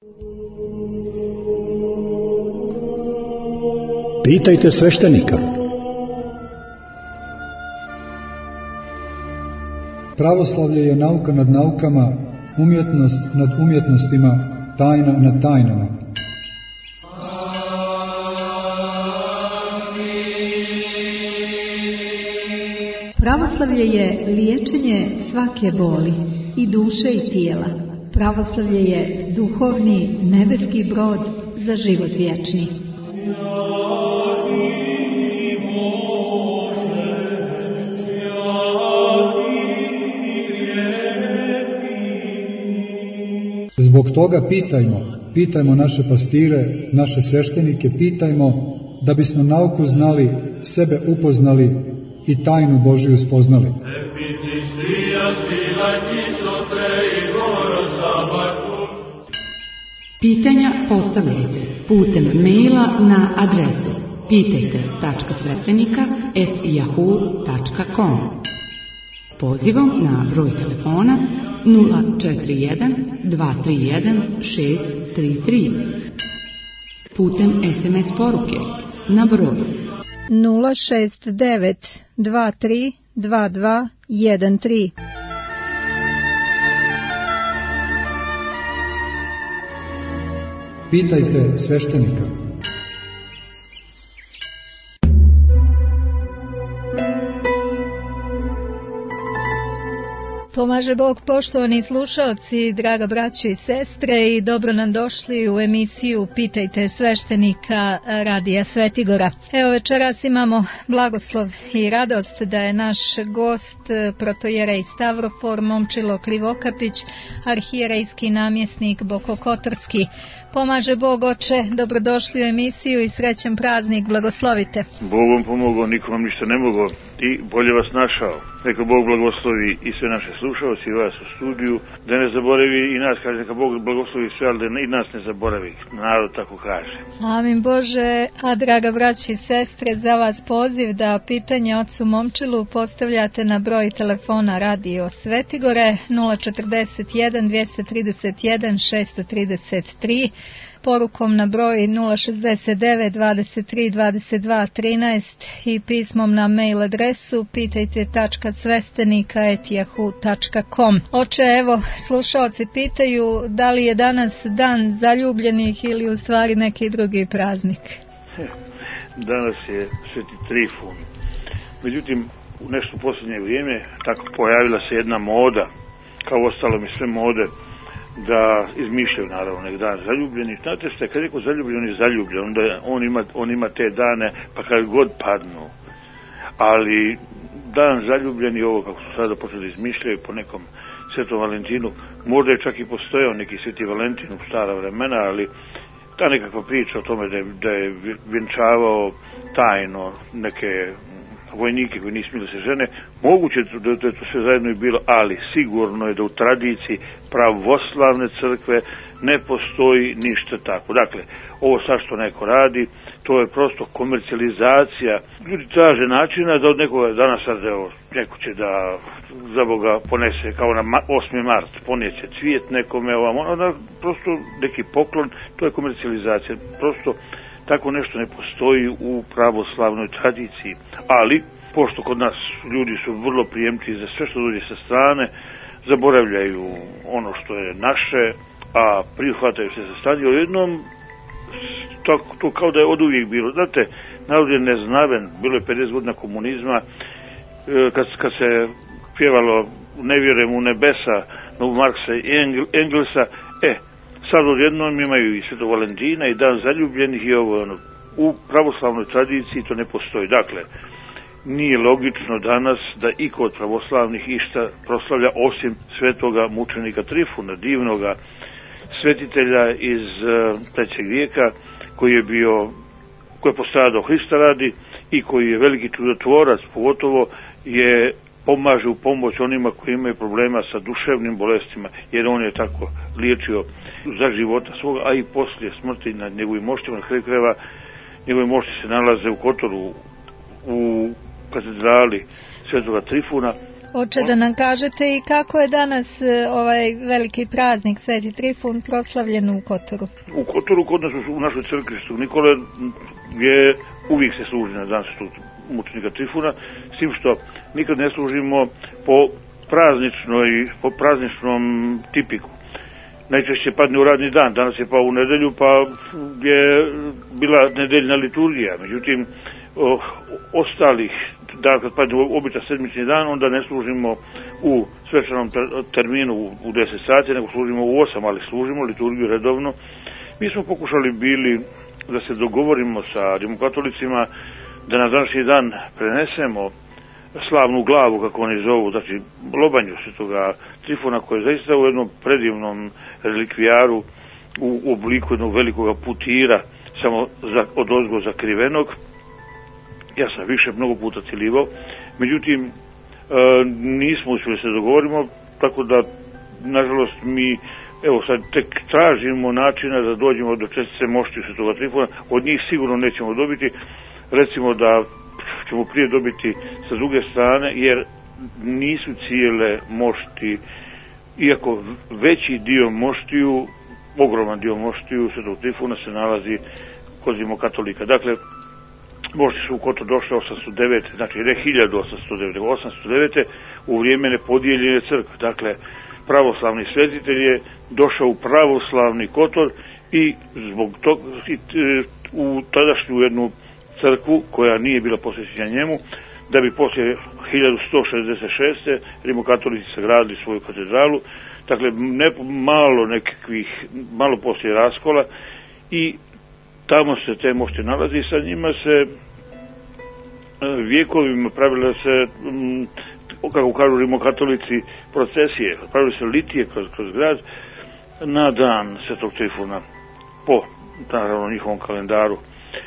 Pitajte sveštenika. Pravoslavlje je nauka nad naukama, umjetnost nad umjetnostima, tajna nad tajnama. Pravoslavlje je liječenje svake boli, i duše i tijela. Pravoslavlje je duhovni nebeski brod za život vječni. Zbog toga pitajmo naše pastire, naše sveštenike, pitajmo da bismo nauku znali, sebe upoznali i tajnu Božiju spoznali. Pitanja postavljajte putem maila na adresu pitajte.sveštenika@yahoo.com, pozivom na broj telefona 041 231 633, putem SMS poruke na broj 069 23 22 13. Pitajte sveštenika. Pomaže Bog, poštovani slušalci, draga braćo i sestre, i dobro nam došli u emisiju Pitajte sveštenika Radija Svetigora. Evo, večeras imamo blagoslov i radost da je naš gost protojerej Stavrofor Momčilo Krivokapić, arhijerejski namjesnik Bokokotorski. Pomaže Bog, oče, dobrodošli u emisiju i srećan praznik, blagoslovite. Bog vam pomogao, nikom vam ništa ne mogao i bolje vas našao. Neka Bog blagoslovi i sve naše slušalci i vas u studiju, da ne zaboravi i nas, kaže, neka Bog blagoslovi sve, ali da i nas ne zaboravi, narod tako kaže. Amin Bože. A draga braći i sestre, za vas poziv da pitanje ocu Momčilu postavljate na broj telefona Radio Svetigore 041 231 633, porukom na broj 069 23 22 13 i pismom na mail adresu pitajte.svestenika@yahoo.com. Oče, evo, slušalci pitaju da li je danas dan zaljubljenih ili u stvari neki drugi praznik. Danas je Sveti Trifun. Međutim, u nešto posljednje vrijeme tako pojavila se jedna moda, kao ostalo mi sve mode, da izmišljaju naravno nek dan zaljubljeni. Znate što, kad je neko zaljubljen, on je zaljubljen, onda on ima te dane pa kad god padnu. Ali dan zaljubljeni, ovo kako su sada počeli izmišljaju po nekom Svetom Valentinu, možda je čak i postojao neki Sveti Valentin u stara vremena, ali ta nekakva priča o tome da je vjenčavao tajno neke vojnike koji nisu smjeli se žene, moguće da je to sve zajedno i bilo, ali sigurno je da u tradiciji pravoslavne crkve ne postoji ništa tako. Dakle, ovo sad što neko radi, to je prosto komercijalizacija. Ljudi traže načina da od nekoga danas sad, evo, neko će da za Boga ponese kao na 8. mart, ponijeće cvijet nekome, onda prosto neki poklon, to je komercijalizacija. Prosto tako nešto ne postoji u pravoslavnoj tradiciji, ali pošto kod nas ljudi su vrlo prijemčivi za sve što dođe sa strane, zaboravljaju ono što je naše, a prihvataju se sa strane. Jednom to kao da je od uvijek bilo. Znate, narod je neznaven, bilo je 50 godina komunizma, kad se pjevalo Ne vjerujem u nebesa, no u Marksa i Engelsa, sad odjednom imaju i Svetog Valentina i dan zaljubljenih i ovo, u pravoslavnoj tradiciji to ne postoji. Dakle, nije logično danas da iko od pravoslavnih išta proslavlja osim svetoga mučenika Trifuna, divnoga svetitelja iz 3. vijeka koji je postradao Hrista radi i koji je veliki čudotvorac, pogotovo je pomaže u pomoć onima koji imaju problema sa duševnim bolestima, jer on je tako liječio za života svoga, a i poslije smrti na njegovim moštima. Na kraju krajeva njegove mošti se nalaze u Kotoru, u katedrali Svetoga Trifuna, Oče, da nam kažete i kako je danas ovaj veliki praznik Sveti Trifun proslavljen u Kotoru? U Kotoru, kod nas u našoj crkvi Svetog Nikole, gdje uvijek se služi na dan Svetog mučenika Trifuna, s tim što nikad ne služimo po prazničnom tipiku. Najčešće padne u radni dan, danas je pao u nedelju, pa je bila nedeljna liturgija. Međutim, ostalih, da kad padne običan sedmični dan, onda ne služimo u svečanom terminu u 10 sati, nego služimo u 8, ali služimo liturgiju redovno. Mi smo pokušali bili da se dogovorimo sa rimokatolicima da na današnji dan prenesemo slavnu glavu, kako oni zovu, znači lobanju Svetoga Trifuna, koja je zaista u jednom predivnom relikvijaru u obliku jednog velikoga putira, samo odozgo zakrivenog. Ja sam više mnogo puta ciljivao, međutim nismo uspjeli se dogovorimo, tako da nažalost mi evo sad tek tražimo načina da dođemo do čestice mošti Svetoga Trifuna. Od njih sigurno nećemo dobiti, recimo da ćemo prije dobiti sa druge strane, jer nisu cijele mošti, iako veći dio moštiju, ogroman dio moštiju Svetog Trifuna se nalazi kod rimokatolika. Dakle, mošti su u Kotor došle 809, znači ne 1809, 809. u vrijeme nepodijeljene crkve. Dakle, pravoslavni svetitelj je došao u pravoslavni Kotor i zbog toga u tadašnju jednu crkvu koja nije bila posvećena njemu, da bi poslije 1166. rimokatolici sagradili svoju katedralu. Dakle, malo poslije raskola, i tamo se te mošte nalazi i sa njima se vjekovima pravila se, kako kažu rimokatolici, procesije, pravili se litije kroz grad na dan Svetog Trifuna po naravno njihovom kalendaru.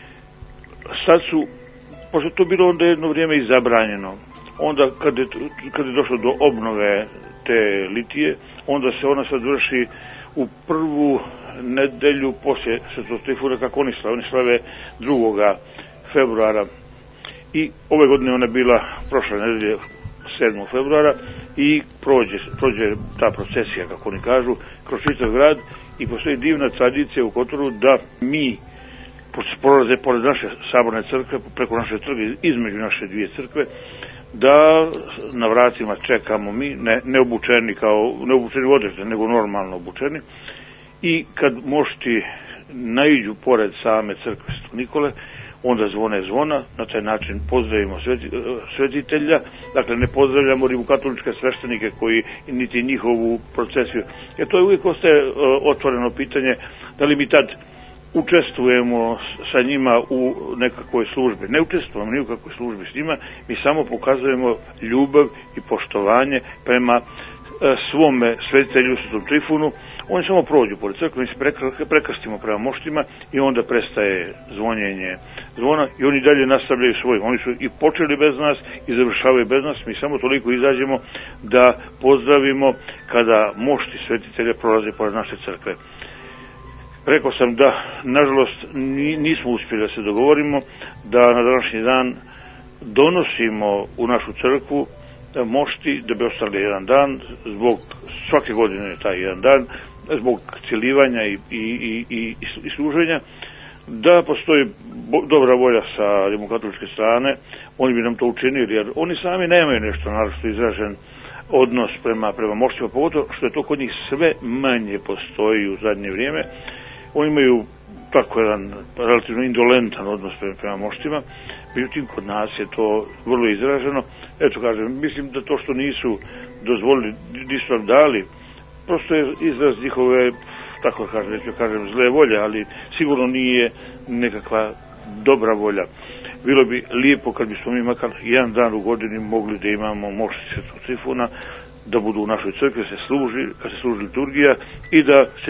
Sad su, pošto to bilo onda jedno vrijeme i zabranjeno, onda kad je došlo do obnove te litije, onda se ona sad vrši u prvu nedelju poslije Svetog Trifuna, kako oni slave 2. februara. I ove godine ona je bila prošle nedelje 7. februara i prođe ta procesija, kako oni kažu, kroz čitav grad, i postoji divna tradicija u Kotoru da mi prolaze pored naše saborne crkve, preko naše crkve, između naše dvije crkve, da na vratima čekamo mi, ne obučeni u odjeće, nego normalno obučeni, i kad mošti naiđu pored same crkve Svetog Nikole, onda zvone zvona, na taj način pozdravimo svetitelja. Dakle, ne pozdravljamo rimokatoličke sveštenike koji niti njihovu procesiju, jer to je uvijek ostaje otvoreno pitanje da li mi tad učestvujemo sa njima u nekakvoj službi. Ne učestvujemo ni u kakvoj službi s njima, mi samo pokazujemo ljubav i poštovanje prema svome svetitelju Svetom Trifunu. Oni samo prođu pored crkve, mi se prekrstimo prema moštima i onda prestaje zvonjenje zvona i oni dalje nastavljaju svoj. Oni su i počeli bez nas i završavaju bez nas, mi samo toliko izađemo da pozdravimo kada mošti svetitelja prolaze pored naše crkve. Rekao sam da, nažalost, nismo uspjeli da se dogovorimo da na današnji dan donosimo u našu crkvu mošti, da bi ostali jedan dan, zbog svake godine taj jedan dan, zbog cijelivanja i služenja, da postoji dobra volja sa rimokatoličke strane, oni bi nam to učinili, jer oni sami nemaju nešto naročito izražen odnos prema moštima, pogotovo što je to kod njih sve manje postoji u zadnje vrijeme. Oni imaju tako jedan relativno indolentan odnos prema moštima, međutim kod nas je to vrlo izraženo. Eto kažem, mislim da to što nisu dozvolili, nisu nam dali, prosto je izraz njihove, tako kažem, zle volje, ali sigurno nije nekakva dobra volja. Bilo bi lijepo kad bismo mi makar jedan dan u godini mogli da imamo mošti Svetog Trifuna, da budu u našoj crkvi, kad se služi liturgija i da se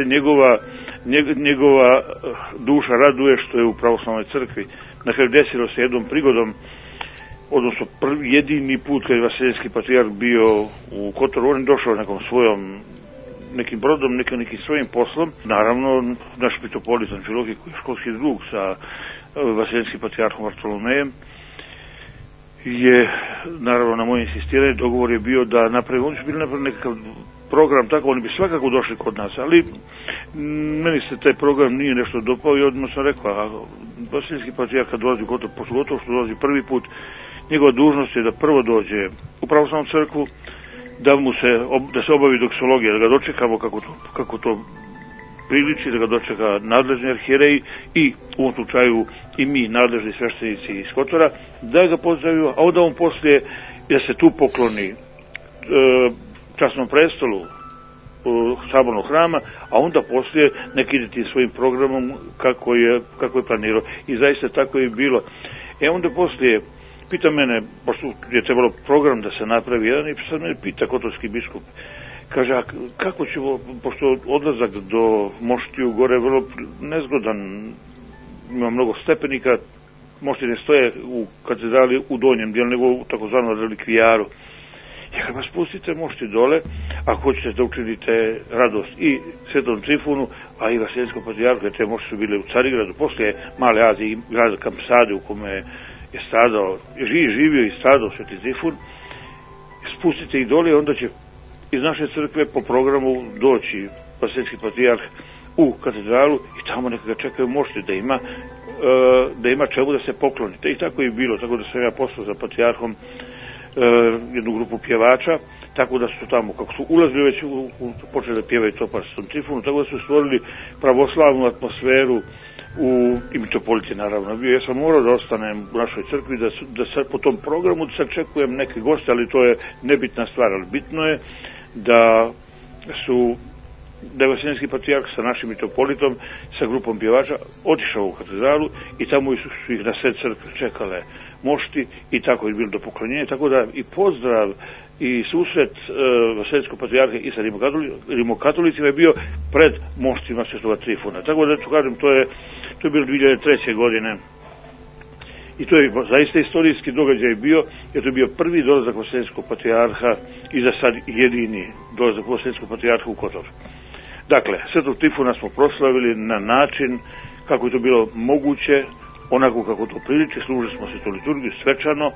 njegova duša raduje što je u pravoslavnoj crkvi. Na kraju desilo se jednom prigodom, odnosno jedini put kad je Vaseljenski patrijarh bio u Kotoru, on je došao nekim brodom, nekim svojim poslom. Naravno, naš mitropolit Amfilohije, koji je školski drug sa Vaseljenskim patrijarhom Bartolomejem, je, naravno na moje insistiranje, dogovor je bio da napravimo, oni su bili napravili nekakav program, tako oni bi svakako došli kod nas, ali meni se taj program nije nešto dopao i odmah sam rekao, Vasilijski patrijarh kad dolazi pogotovo što dolazi prvi put, njegova dužnost je da prvo dođe u pravoslavnu crkvu, da se obavi doksologija, da ga dočekamo kako to priliči, da ga dočeka nadležni arhijereji i u ovom slučaju i mi, nadležni sveštenici iz Kotora, da ga pozdravimo, a onda on poslije da se tu pokloni časnom prestolu sabornog hrama, a onda poslije nek ideti svojim programom kako je planirao. I zaista tako je bilo. Onda poslije pita mene, pošto je trebalo program da se napravi jedan, i sad mene pita kotorski biskup, kaže, a kako ćemo, pošto odlazak do Moštiju gore je vrlo nezgodan, ima mnogo stepenika, Mošti ne stoje u katedrali u donjem dijelu, nego u takozvanom relikvijaru. Ja kad vas spustite Mošti dole, ako hoćete da učinite radost i Svetom Trifunu, a i Vasilijskom patrijarhu, jer te Mošti su bile u Carigradu, poslije Male Azije i grada Kampsade u kome je stradao, živio i stradao Sveti Trifun, spustite ih dole, onda će iz naše crkve po programu doći Vasilijski patrijarh u katedralu i tamo neka ga čekaju Mošti da ima čemu da se poklonite. I tako je bilo, tako da sam ja poslao za patrijarhom jednu grupu pjevača, tako da su tamo, kako su ulazili već počeli da pjevaju to Svetom Trifunu, tako da su stvorili pravoslavnu atmosferu i mitropoliti naravno bio. Ja sam morao da ostanem u našoj crkvi, da sad po tom programu da sačekujem neke goste, ali to je nebitna stvar, ali bitno je da je Vasilijski patrijarh sa našim mitropolitom, sa grupom pjevača, otišao u katedralu i tamo su ih na sred crkve čekale Mošti i tako je bilo do poklonjenja, tako da i pozdrav i susret Vasilijskog patrijarha i sa rimokatolicima je bio pred Moštima Svetoga Trifuna. Tako da ću kažem, to je bilo 2003. godine i to je zaista istorijski događaj bio, jer to je bio prvi dolazak Vasilijskog patrijarha i za sad jedini dolazak Vasilijskog patrijarha u Kotor. Dakle, Svetog Trifuna smo proslavili na način kako je to bilo moguće, onako kako to priliči, služili smo Svetu liturgiju svečano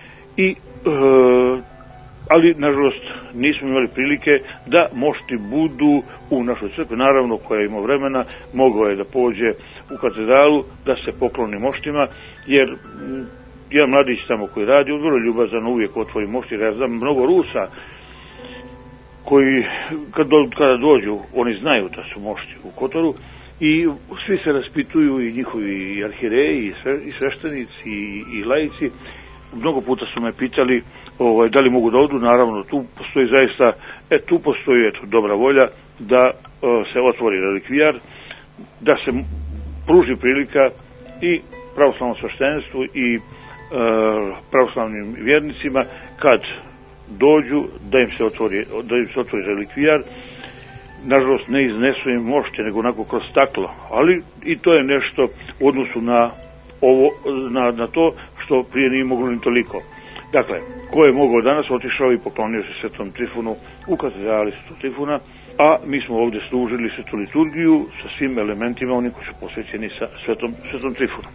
ali nažalost nismo imali prilike da Mošti budu u našoj crkvi. Naravno, koja je imao vremena, mogao je da pođe u katedralu, da se pokloni Moštima, jer jedan mladić tamo koji radi, on vrlo ljubazan, uvijek otvori Mošti, ja znam mnogo Rusa koji kada dođu, oni znaju da su Mošti u Kotoru i svi se raspituju, i njihovi arhijereji i sveštenici i laici. Mnogo puta su me pitali da li mogu da odu. Naravno, tu postoji zaista, tu postoji dobra volja da se otvori relikvijar, da se pruži prilika i pravoslavnom sveštenstvu i pravoslavnim vjernicima kad dođu da im se otvori relikvijar. Nažalost, ne iznesu im Mošti, nego onako kroz staklo, ali i to je nešto u odnosu na to što prije nije moglo ni toliko. Dakle, ko je mogao danas, otišao i poklonio se Svetom Trifunu u katedrali Svetog Trifuna, a mi smo ovdje služili svetu liturgiju sa svim elementima, oni koji su posvećeni sa Svetom Trifunom.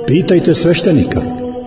Pitajte sveštenika.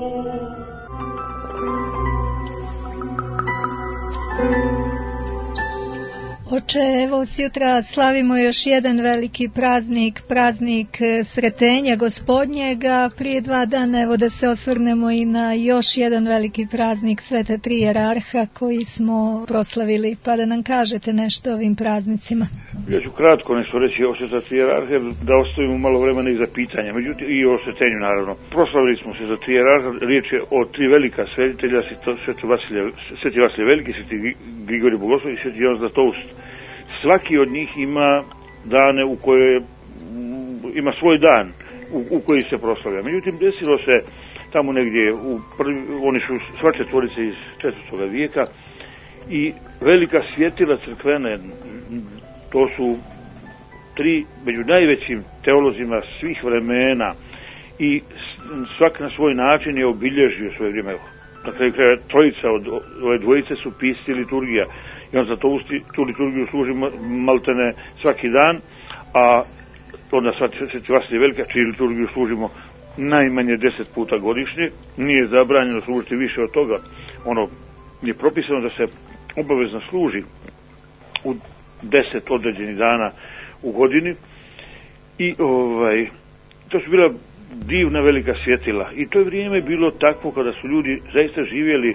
Oče, evo sjutra slavimo još jedan veliki praznik, praznik Sretenja Gospodnjega. Prije 2 dana evo da se osvrnemo i na još jedan veliki praznik Sveta Tri Jerarha koji smo proslavili, pa da nam kažete nešto o ovim praznicima. Ja ću kratko nešto reći o Sveta Tri Jerarha, da ostavimo malo vremena i za pitanja, međutim i o Sretenju naravno. Proslavili smo se za Tri Jerarha, riječ je o 3 velika svetitelja, Sveti Vasilije Veliki, Sveti Grigorije Bogoslov i Sveti Jovan Zlatoust. Svaki od njih ima dane u koje ima svoj dan u koji se proslavlja. Međutim, desilo se tamo negdje, oni su sva četvorice iz 4. vijeka i velika svjetila crkvene, to su 3 među najvećim teolozima svih vremena i svak na svoj način je obilježio svoje vrijeme. Na kraju kraja trojica od ove dvojice su pisci liturgija. I on za tu liturgiju služi maltene svaki dan, a onda Sveti Vasilije Velika, čiju liturgiju služimo najmanje 10 puta godišnje, nije zabranjeno služiti više od toga. Ono je propisano da se obavezno služi u 10 određenih dana u godini i to su bila divna velika svjetila i to je vrijeme bilo takvo kada su ljudi zaista živjeli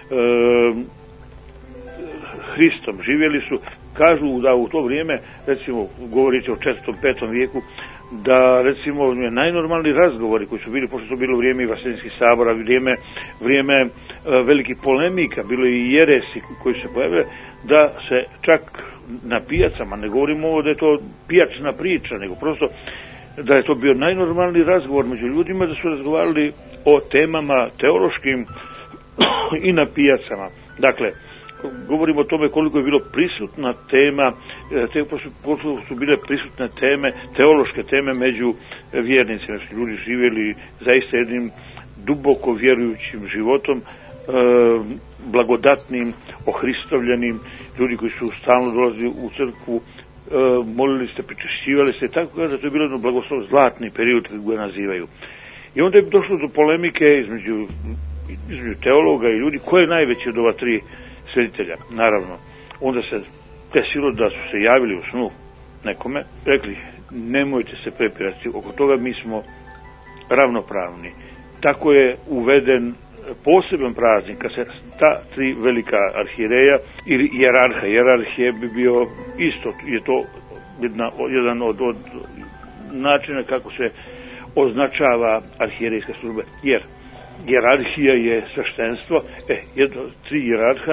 Hristom, živjeli su, kažu da u to vrijeme, recimo govorite o 4. 5. vijeku, da recimo najnormalni razgovori koji su bili, pošto su bilo vrijeme i Vaseljenskih sabora, vrijeme velikih polemika, bilo i jeresi koji se pojavile, da se čak na pijacama, ne govorimo ovo da je to pijačna priča, nego prosto da je to bio najnormalniji razgovor među ljudima, da su razgovarali o temama teološkim i na pijacama. Dakle, govorimo o tome koliko je bilo prisutna tema, koliko su bile prisutne teme, teološke teme među vjernicima. Ljudi živjeli zaista jednim duboko vjerujućim životom, blagodatnim, ohristovljenim, ljudi koji su stalno dolazili u crkvu, molili se, pričešćivali se, tako da to je bilo jedno blagoslov, zlatni period, kako ga nazivaju. I onda je došlo do polemike između teologa i ljudi, ko je najveći od ova 3 svetitelja. Naravno, onda se desilo da su se javili u snu nekome, rekli, nemojte se prepirati, oko toga mi smo ravnopravni. Tako je uveden poseban praznik, kad se ta 3 velika arhijereja ili jerarha, jerarhije bi bio isto, je to jedan od načina kako se označava arhijerejska služba, jer jerarhija je sveštenstvo, 3 jerarha,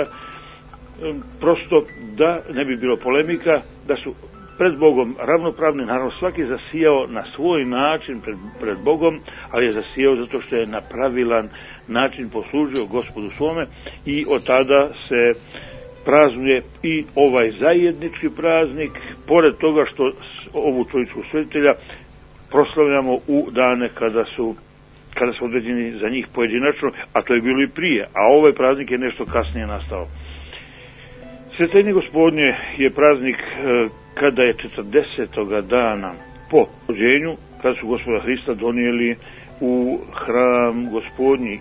prosto da ne bi bilo polemika, da su pred Bogom ravnopravni, naravno svaki je zasijao na svoj način pred Bogom, ali je zasijao zato što je na pravilan način poslužio Gospodu svome i od tada se praznuje i ovaj zajednički praznik, pored toga što ovu trojicu svetitelja proslavljamo u dane kada su određeni za njih pojedinačno, a to je bilo i prije, a ovaj praznik je nešto kasnije nastao. Sretenje Gospodnje je praznik kada je 40. dana po rođenju, kada su Gospoda Hrista donijeli u hram Gospodnji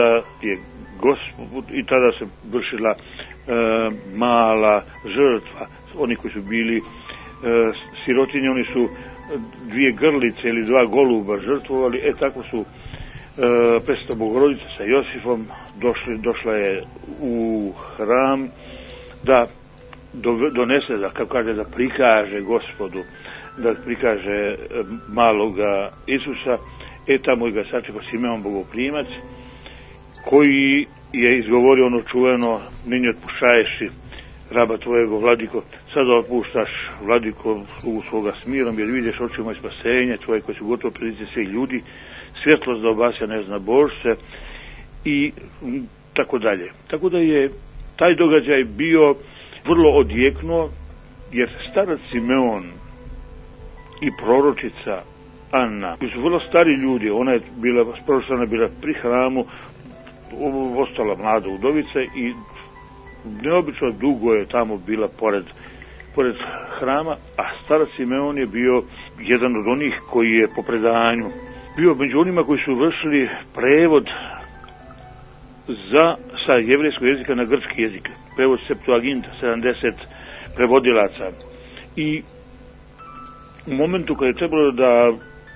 i tada se vršila mala žrtva. Oni koji su bili sirotinje, oni su 2 grlice ili 2 goluba žrtvovali, tako su Presveta Bogorodica sa Josifom došla je u hram da donese, da kako kaže, da prikaže Gospodu, da prikaže maloga Isusa, tamo ga sačekao Simeon Bogoprimac, koji je izgovorio ono čuveno, meni otpuštaješi raba tvojego, vladiko, sada otpuštaš, vladiko, slugu svoga smirom, jer vidiš očima spasenje tvoje koje su gotovo prilici svih ljudi, svjetlost da obasja ne zna Božce i tako dalje. Tako da je taj događaj bio vrlo odjeknuo, jer starac Simeon i proročica Anna, koji su vrlo stari ljudi, ona je bila pri hramu, ostala mlada udovica i neobično dugo je tamo bila pored hrama, a starac Simeon je bio jedan od onih koji je po predanju bio među onima koji su vršili prevod sa jevrejskog jezika na grčki jezik, prevod Septuaginta, 70 prevodilaca. I u momentu kad je trebalo da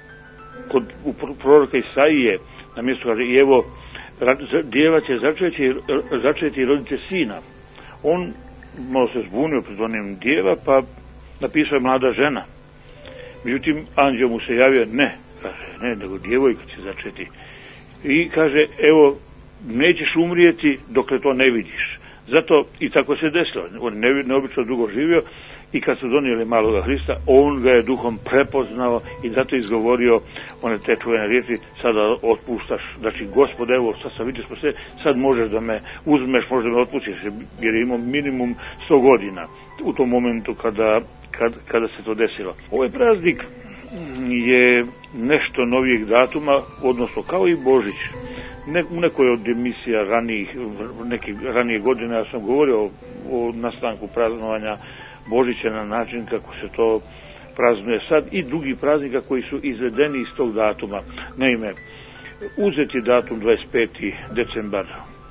u proroka Isaije na mjestu kaže, i evo djeva će začeti i roditi sina, on malo se zbunio pred onim djeva, pa napisao je mlada žena. Međutim, anđeo mu se javio, ne, nego djevojka će začeti. I kaže, evo, nećeš umrijeti dokle to ne vidiš. Zato i tako se desilo. On neobično dugo živio i kad su donijeli maloga Hrista, on ga je duhom prepoznao i zato izgovorio one te čuvene riječi, sada otpuštaš, znači Gospod, evo, sad sam vidio sve, sad možeš da me uzmeš, možeš da me otpustiš, jer je imao minimum 100 godina u tom momentu kada se to desilo. Ovaj praznik je nešto novijeg datuma, odnosno kao i Božić. U nekoj od emisija ranije godine ja sam govorio o nastanku praznovanja Božića na način kako se to praznuje sad i drugih praznika koji su izvedeni iz tog datuma. Naime, uzeti datum 25. decembar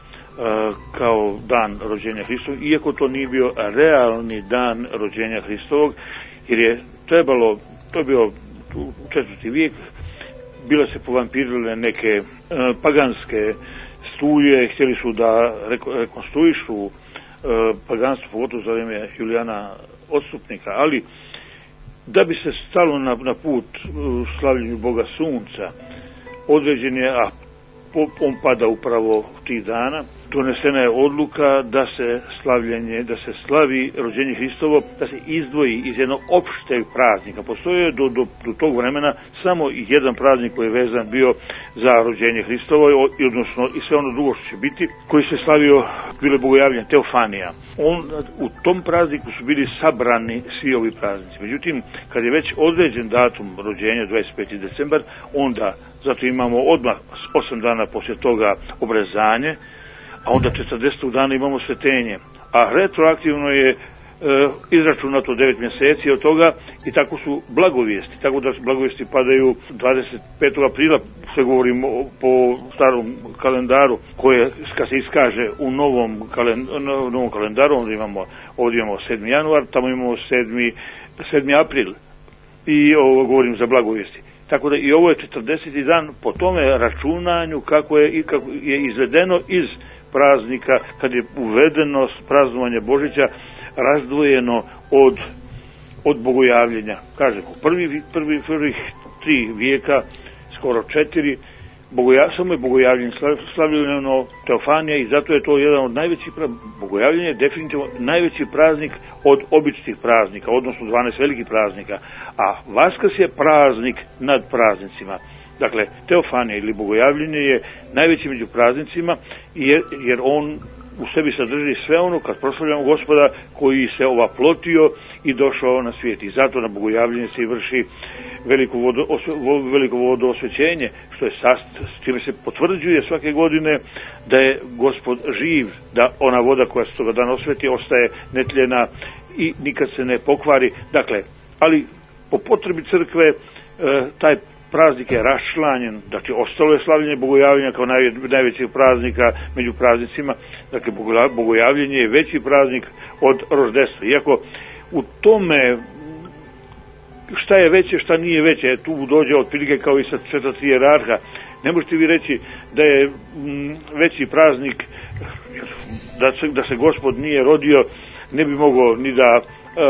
kao dan rođenja Hristovog, iako to nije bio realni dan rođenja Hristovog, jer je trebalo, to je bio u 4. vijek, bile se povampirile neke paganske struje, htjeli su da rekonstruišu paganstvo, pogotovo za vrijeme Julijana Odstupnika, ali da bi se stalo na put slavljenju Boga Sunca, određen je, a on pada upravo tih dana, donesena je odluka da se slavi rođenje Hristovo, da se izdvoji iz jednog opšteg praznika. Postoje do tog vremena samo jedan praznik koji je vezan bio za rođenje Hristovo, odnosno i sve ono drugo što će biti, koji se slavio, bilo je bogojavljenje, Teofanija. U tom prazniku su bili sabrani svi ovi praznici. Međutim, kad je već određen datum rođenja, 25. decembar, onda, zato imamo odmah 8 dana poslije toga obrezanje, a onda 40 dana imamo svetenje. A retroaktivno je izračunato 9 mjeseci od toga i tako su blagovijesti. Tako da blagovijesti padaju 25. aprila, sve govorimo po starom kalendaru, koje kad se iskaže u novom kalendaru, ovdje imamo 7. januar, tamo imamo 7. april i ovo govorim za blagovijesti. Tako da i ovo je 40. dan po tome računanju kako je izvedeno iz praznika, kad je uvedeno praznovanje Božića razdvojeno od bogojavljenja. Kažemo, prvih 3 vijeka, skoro 4, samo je bogojavljenje slavljeno Teofanija i zato je to jedan od najvećih bogojavljenja, je definitivno najveći praznik od običnih praznika, odnosno 12 velikih praznika, a Vaskrs je praznik nad praznicima. Dakle, Teofanija ili bogojavljenje je najveći među praznicima jer on u sebi sadrži sve ono kad proslavljamo Gospoda koji se ovaplotio i došao na svijet. I zato na bogojavljenje se i vrši veliko vodoosvećenje, što je s čime se potvrđuje svake godine da je Gospod živ, da ona voda koja se toga dana osveti ostaje netljena i nikad se ne pokvari. Dakle, ali po potrebi crkve taj praznik je raščlanjen, znači ostalo je slavljenje bogojavljenja kao najvećih praznika među praznicima, dakle bogojavljenje je veći praznik od roždestva. Iako u tome šta je veće, šta nije veće, tu dođe otprilike kao i sa 4 hijerarha. Ne možete vi reći da je veći praznik, da se Gospod nije rodio, ne bi moglo ni da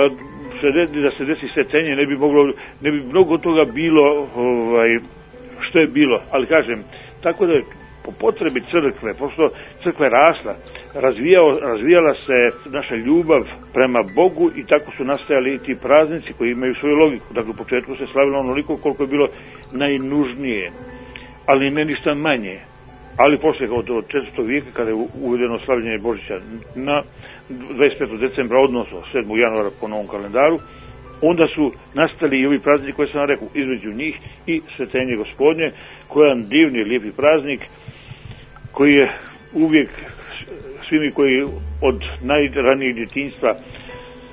se desi svetenje, ne bi mnogo toga bilo što je bilo, ali kažem, tako da je po potrebi crkve, pošto crkva je rasla, razvijala se naša ljubav prema Bogu i tako su nastajali i ti praznici koji imaju svoju logiku. Dakle, u početku se slavilo onoliko koliko je bilo najnužnije, ali ne ništa manje. Ali poslije od 4. vijeka, kada je uvedeno slavljenje Božića na 25. decembra, odnosno 7. januara po novom kalendaru, onda su nastali i ovi praznici koje sam vam rekao, između njih i svetenje Gospodnje, koji je jedan divni, lijepi praznik, koji je uvijek svi mi koji od najranijeg djetinjstva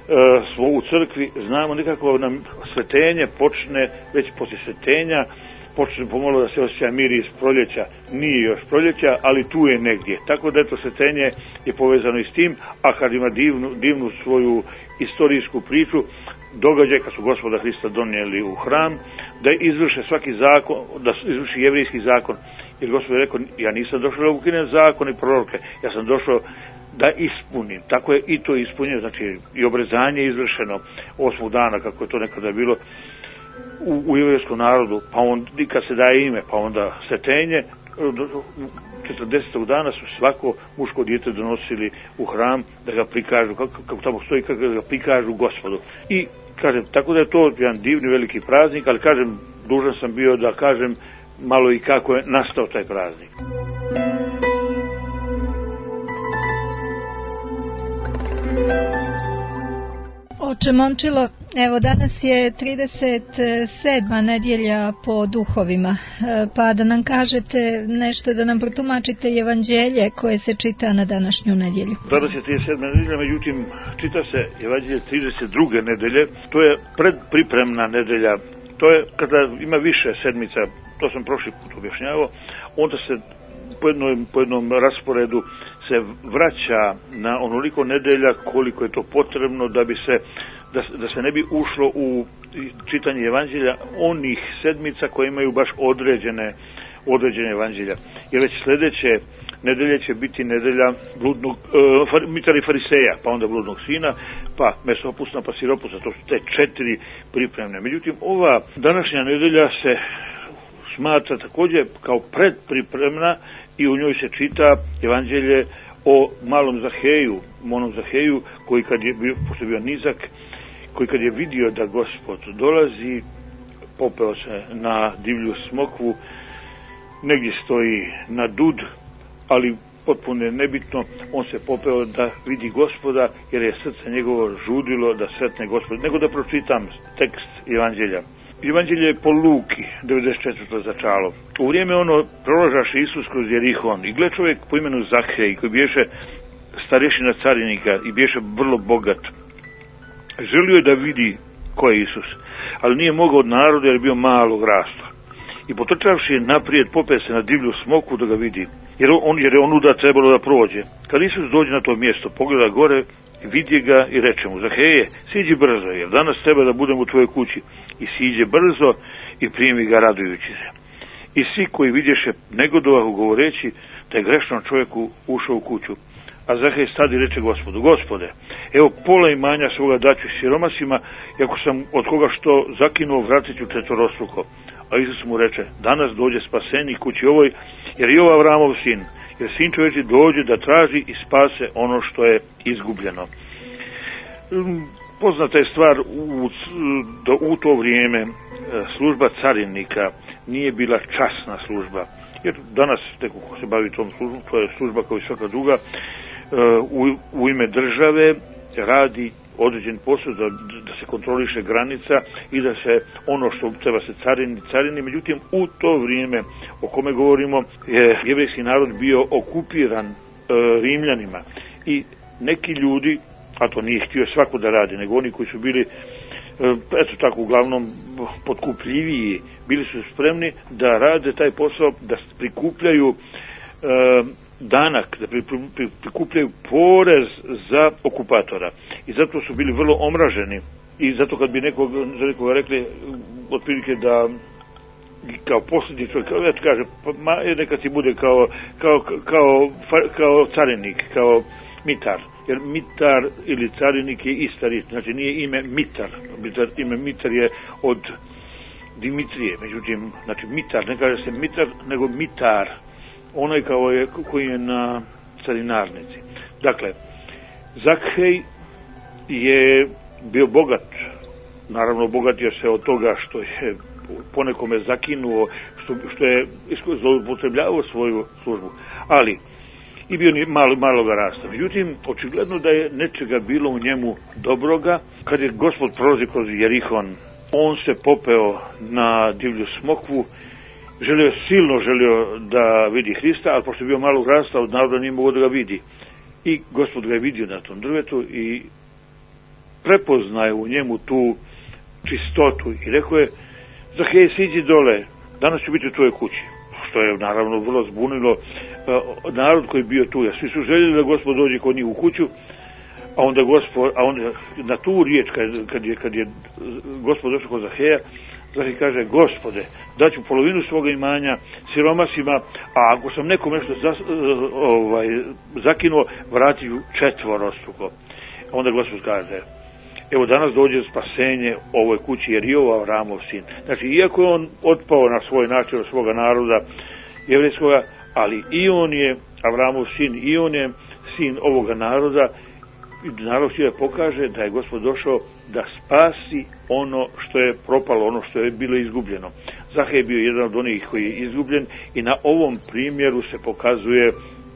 smo u crkvi, znamo nekako nam svetenje počne već poslije svetenja, počne pomalo da se osjeća miris proljeća. Nije još proljeća, ali tu je negdje. Tako da setenje je povezano i s tim, a kad ima divnu svoju istorijsku priču, događaj kad su Gospoda Hrista donijeli u hram, da izvrše svaki zakon, da izvrši jevrijski zakon. Jer Gospod je rekao, ja nisam došao da ukinem zakon i proroke, ja sam došao da ispunim. Tako je i to ispunjeno, znači i obrezanje je izvršeno 8. dana, kako je to nekada bilo u jevrijskom narodu, pa onda kad se daje ime, pa onda setenje, 40. dana su svako muško dijete donosili u hram da ga prikažu, kako tamo stoji, kako ga prikažu Gospodu. I kažem, tako da je to jedan divni veliki praznik, ali kažem, dužan sam bio da kažem malo i kako je nastao taj praznik. Oče Momčilo, evo danas je 37. nedjelja po duhovima, pa da nam kažete nešto, da nam protumačite evanđelje koje se čita na današnju nedjelju. Danas je 37. nedjelja, međutim čita se evanđelje 32. nedelje, to je predpripremna nedelja, to je kada ima više sedmica, to sam prošli put objašnjavao, onda se po jednom rasporedu se vraća na onoliko nedelja koliko je to potrebno da se ne bi ušlo u čitanje evanđelja onih sedmica koje imaju baš određene evanđelja. Jer već sljedeće nedelje će biti nedelja mitara i fariseja, pa onda bludnog sina, pa mesopusna, pa siropusna, to su te 4 pripremne. Međutim, ova današnja nedelja se smatra također kao predpripremna i u njoj se čita evanđelje o malom Zaheju, monom Zaheju, koji kad je bio, pošto je bio nizak, koji kad je vidio da Gospod dolazi, popeo se na divlju smokvu, negdje stoji na dud, ali potpuno je nebitno, on se popeo da vidi Gospoda, jer je srce njegovo žudilo da sretne Gospoda. Nego da pročitam tekst evanđelja. Evanđelje je po Luki, 94. začalo. U vrijeme prolažaše Isus kroz Jerihon i gle čovjek po imenu Zahej, koji biješe starješina carinika i biješe vrlo bogat. Želio je da vidi ko je Isus, ali nije mogao od naroda jer je bio malog rasta. I potrčavši naprijed, popeo se na divlju smoku da ga vidi, jer je onuda trebalo da prođe. Kad Isus dođe na to mjesto, pogleda gore, vidje ga i reče mu, Zaheje, siđi brzo, jer danas treba da budem u tvojoj kući. I siđe brzo i primi ga radujući se. I svi koji vidješe negodovahu govoreći da je grešnom čovjeku ušao u kuću. A Zahej stadi i reče Gospodu, Gospode, evo pola imanja svoga daću siromasima, i ako sam od koga što zakinuo, vratit ću četvorostruko. A Isus mu reče, danas dođe spasenik kući ovoj, jer je Avramov sin, jer sin čovječi dođe da traži i spase ono što je izgubljeno. Poznata je stvar, u to vrijeme služba carinika nije bila časna služba, jer danas neko ko se bavi tom službom, to je služba kao i svaka druga, u ime države radi određen posao da se kontroliše granica i da se ono što treba se carini. Međutim, u to vrijeme o kome govorimo je jevrijski narod bio okupiran Rimljanima i neki ljudi, a to nije htio svako da radi, nego oni koji su bili, eto tako, uglavnom potkupljiviji, bili su spremni da rade taj posao, da prikupljaju danak, da prikupljaju porez za okupatora. I zato su bili vrlo omraženi. I zato kad bi za nekoga rekli, otprilike da kao posljednji čovjek, ja ti kažem, neka ti bude kao carinik, kao mitar. Jer mitar ili carinik je ista riječ, znači nije ime mitar. Ime mitar je od Dimitrije, međutim, znači mitar, ne kaže se mitar, nego mitar. Onaj koji je na carinarnici. Dakle, Zakhej je bio bogat, naravno obogatio se od toga što je ponekome zakinuo, što je zloupotrebljavao svoju službu, ali i bio ni maloga rasta. Međutim, očigledno da je nečega bilo u njemu dobroga. Kad je Gospod prolazi kroz Jerihon, on se popeo na divlju smokvu, silno želio da vidi Hrista, ali pošto je bio malog rasta, od naroda nije mogao da ga vidi. I Gospod ga je vidio na tom drvetu i prepoznaje u njemu tu čistotu i rekao je, Zahej, siđi dole, danas ću biti u tvojoj kući. Što je naravno vrlo zbunilo narod koji je bio tu, jer svi su željeli da Gospod dođe kod njih u kuću, a onda na tu riječ kad je Gospod došao kod Zaheja, Zahej kaže: Gospode, daću polovinu svoga imanja siromasima, a ako sam nekom nešto zakinuo, vratit ću četvorostruko. Onda Gospod kaže: evo danas dođe spasenje ovoj kući, jer i ovo Avramov sin. Znači, iako je on otpao na svoj način od svoga naroda jevrejskoga, ali i on je Avramov sin, i on je sin ovoga naroda. Narod htio pokaže da je Gospod došao da spasi ono što je propalo, ono što je bilo izgubljeno. Zahej je bio jedan od onih koji je izgubljen i na ovom primjeru se pokazuje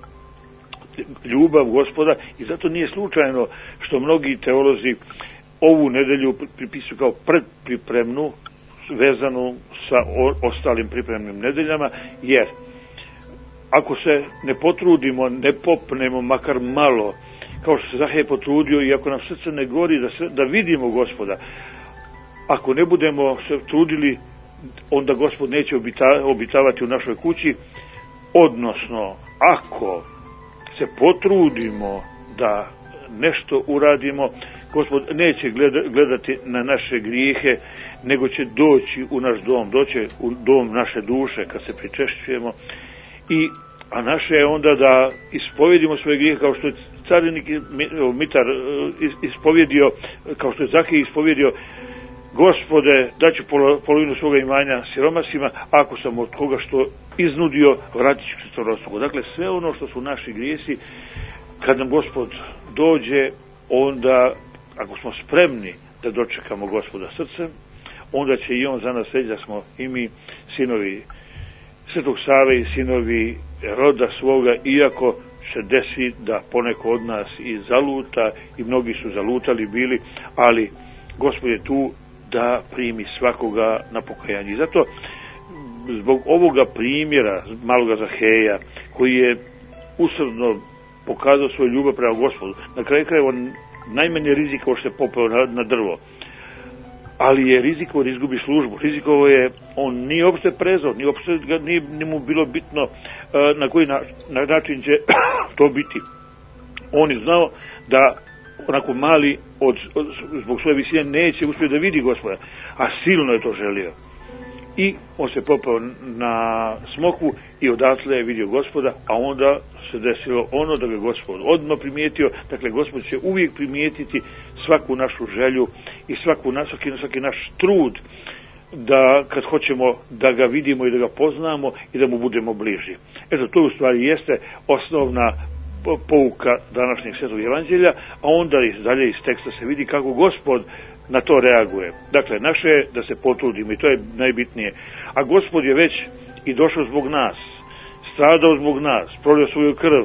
ljubav Gospoda, i zato nije slučajno što mnogi teolozi ovu nedelju pripisuju kao predpripremnu, vezanu sa ostalim pripremnim nedeljama, jer ako se ne potrudimo, ne popnemo makar malo, kao što se Zahej potrudio, i ako nam srce ne gori da vidimo Gospoda, ako ne budemo se trudili, onda Gospod neće obitavati u našoj kući. Odnosno, ako se potrudimo da nešto uradimo, Gospod neće gledati na naše grijehe, nego će doći u naš dom, doći u dom naše duše kad se pričešćujemo, a naše je onda da ispovjedimo svoje grijehe, kao što je carinik Mitar ispovjedio, kao što je Zahej ispovjedio: Gospode, daću polovinu svoga imanja siromasima, ako sam od koga što iznudio, vratit ću četvorostruko. Dakle, sve ono što su naši grijesi, kad nam Gospod dođe, onda, ako smo spremni da dočekamo Gospoda srcem, onda će i on za nas reći da smo i mi sinovi Svetog Save i sinovi roda svoga, iako se desi da poneko od nas i zaluta, i mnogi su zalutali bili, ali Gospod je tu da primi svakoga na pokajanje. I zato, zbog ovoga primjera maloga Zaheja, koji je usrdno pokazao svoju ljubav prema Gospodu, na kraju krajeva najmanje rizikovao što je popeo na drvo, ali je rizikovao da izgubi službu. Rizikovao je, on nije uopšte prezao, nije mu bilo bitno na koji način će to biti. On je znao da onako mali zbog svoje visine neće uspjeti da vidi Gospoda, a silno je to želio. I on se popeo na smokvu i odatle je vidio Gospoda, a onda se desilo ono da ga Gospod odmah primijetio. Dakle, Gospod će uvijek primijetiti svaku našu želju i svaki naš trud, da kad hoćemo da ga vidimo i da ga poznamo i da mu budemo bliži. Eto, to u stvari jeste osnovna pouka današnjeg Svetog Evanđelja, a onda dalje iz teksta se vidi kako Gospod na to reaguje. Dakle, naše je da se potrudimo, i to je najbitnije. A Gospod je već i došao zbog nas, stradao zbog nas, prolio svoju krv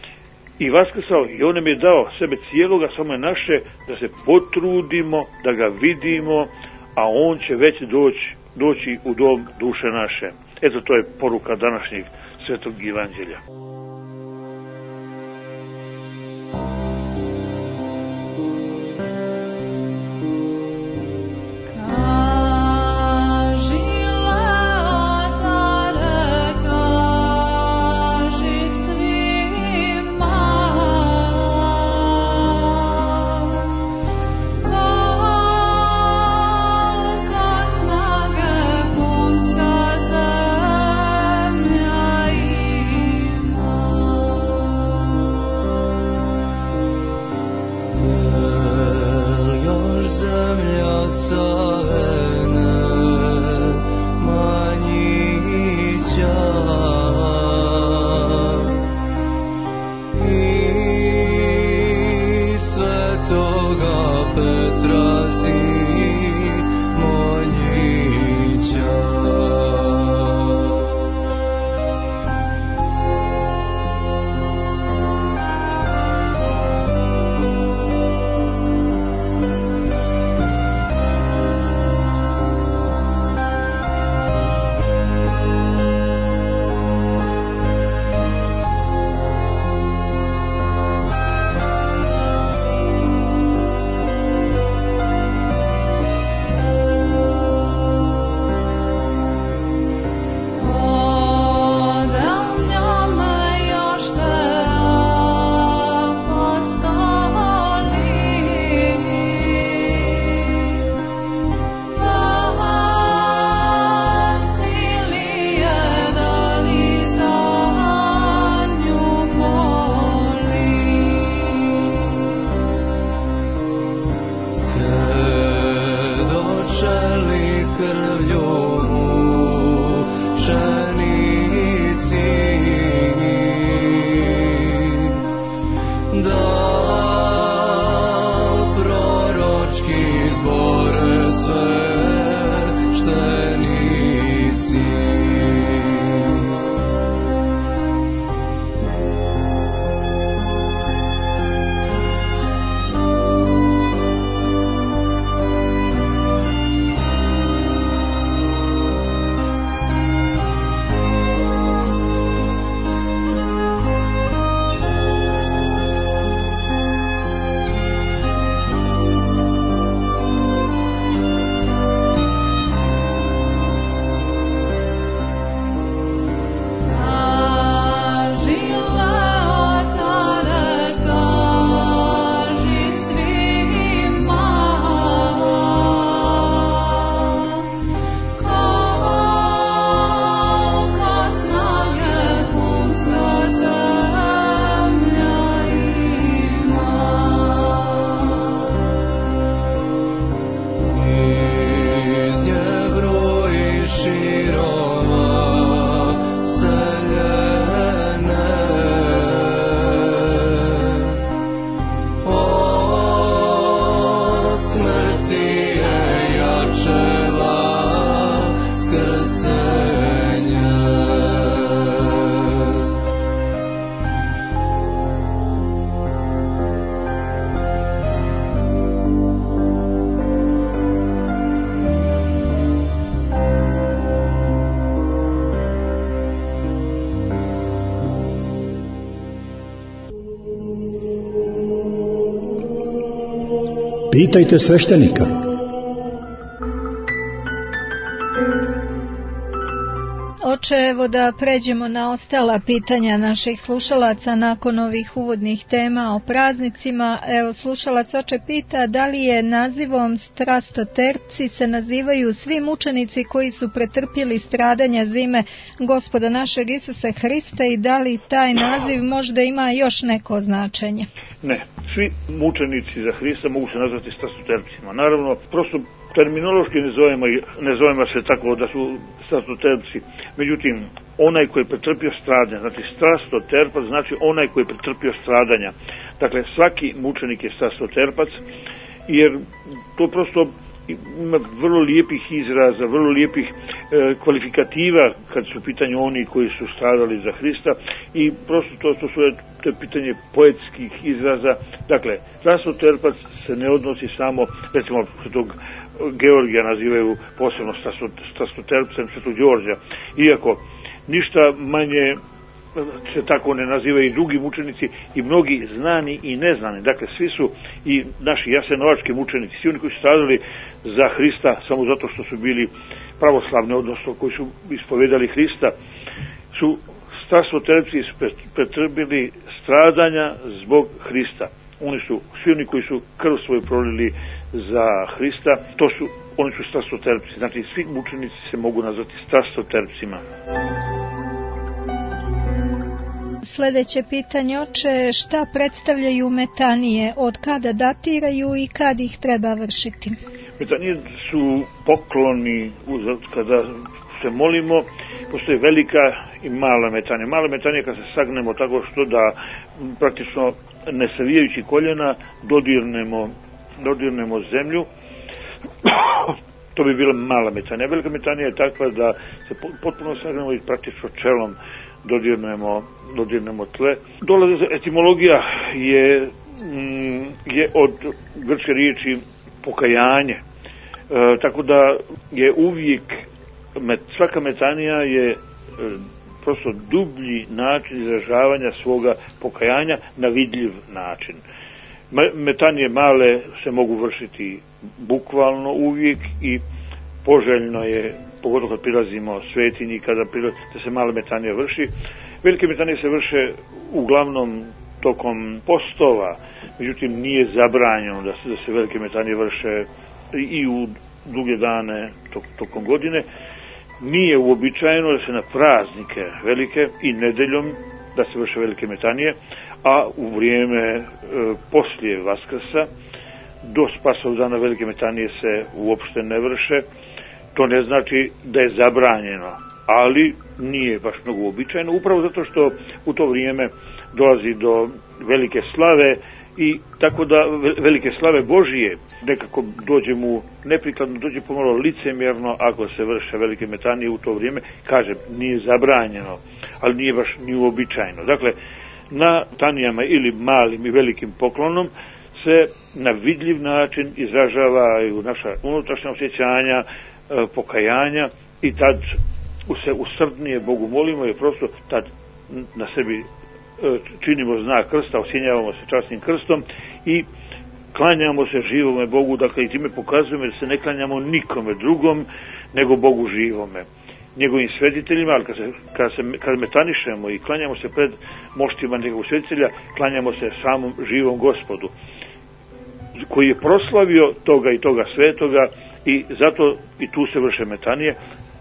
i vaskrsao, i on nam je dao sebe cijeloga, samo je naše da se potrudimo, da ga vidimo, a on će već doći u dom duše naše. Eto, to je poruka današnjeg Svetog Evanđelja. Ima Pitajte sveštenika. Oče, evo da pređemo na ostala pitanja naših slušalaca nakon ovih uvodnih tema o praznicima. Evo, slušalac oče pita da li je nazivom strastoterpci se nazivaju svi mučenici koji su pretrpjeli stradanja zime Gospoda našeg Isusa Hrista i da li taj naziv možda ima još neko značenje? Ne, svi mučenici za Hrista mogu se nazvati strastoterpcima. Naravno, prosto terminološki ne zovemo se tako da su strastoterpci. Međutim, onaj koji je pretrpio stradanja, znači strastoterpac znači onaj koji je pretrpio stradanja. Dakle, svaki mučenik je strastoterpac, jer to prosto ima vrlo lijepih izraza, vrlo lijepih kvalifikativa kad su u pitanju oni koji su stradali za Hrista i prosto to su to je pitanje poetskih izraza. Dakle, strastoterpac se ne odnosi samo, recimo, tog Georgija nazivaju posebno strastoterpcem Svetog Đorđa, iako ništa manje se tako ne nazivaju i drugi mučenici i mnogi znani i neznani. Dakle, svi su i naši jasenovački mučenici, svi oni koji su stradali za Hrista samo zato što su bili pravoslavni, odnosno koji su ispovedali Hrista, su strastoterpci pretrpili stradanja zbog Hrista. Oni su svi oni koji su krv svoju prolili za Hrista, oni su strastoterpci. Znači, svi mučenici se mogu nazvati strastoterpcima. Sljedeće pitanje, oče, šta predstavljaju metanije, od kada datiraju i kad ih treba vršiti? Metanije su pokloni kada se molimo, postoji velika i mala metanija. Mala metanija kad se sagnemo tako što da praktično ne savijajući koljena dodirnemo zemlju, to bi bila mala metanija. Velika metanija je takva da se potpuno sagnemo i praktično čelom dodirnemo tle. Etimologija je od grčke riječi pokajanje, tako da je uvijek svaka metanija je prosto dublji način izražavanja svoga pokajanja na vidljiv način. Metanije male se mogu vršiti bukvalno uvijek i poželjno je, pogotovo kad prilazimo svetinji, da se male metanije vrši. Velike metanije se vrše uglavnom tokom postova, međutim nije zabranjeno da se velike metanije vrše i u druge dane tokom godine. Nije uobičajeno da se na praznike velike i nedeljom da se vrše velike metanije, a u vrijeme poslije Vaskrsa do Spasovog dana velike metanije se uopšte ne vrše. To ne znači da je zabranjeno, ali nije baš mnogo uobičajeno, upravo zato što u to vrijeme dolazi do velike slave i tako da velike slave Božije nekako dođe mu neprikladno, dođe pomalo licemjerno ako se vrše velike metanije u to vrijeme. Kažem, nije zabranjeno, ali nije baš ni uobičajeno. Dakle, na metanijama ili malim i velikim poklonom se na vidljiv način izražavaju naša unutrašnja osjećanja, pokajanja i tad se usrdnije Bogu molimo, jer prosto tad na sebi činimo znak krsta, osjenjavamo se časnim krstom i klanjamo se živome Bogu, dakle i time pokazujemo da se ne klanjamo nikome drugom nego Bogu živome, njegovim svetiteljima, ali kad metanišemo i klanjamo se pred moštima njegovog svetitelja, klanjamo se samom živom Gospodu koji je proslavio toga i toga svetoga i zato i tu se vrše metanije,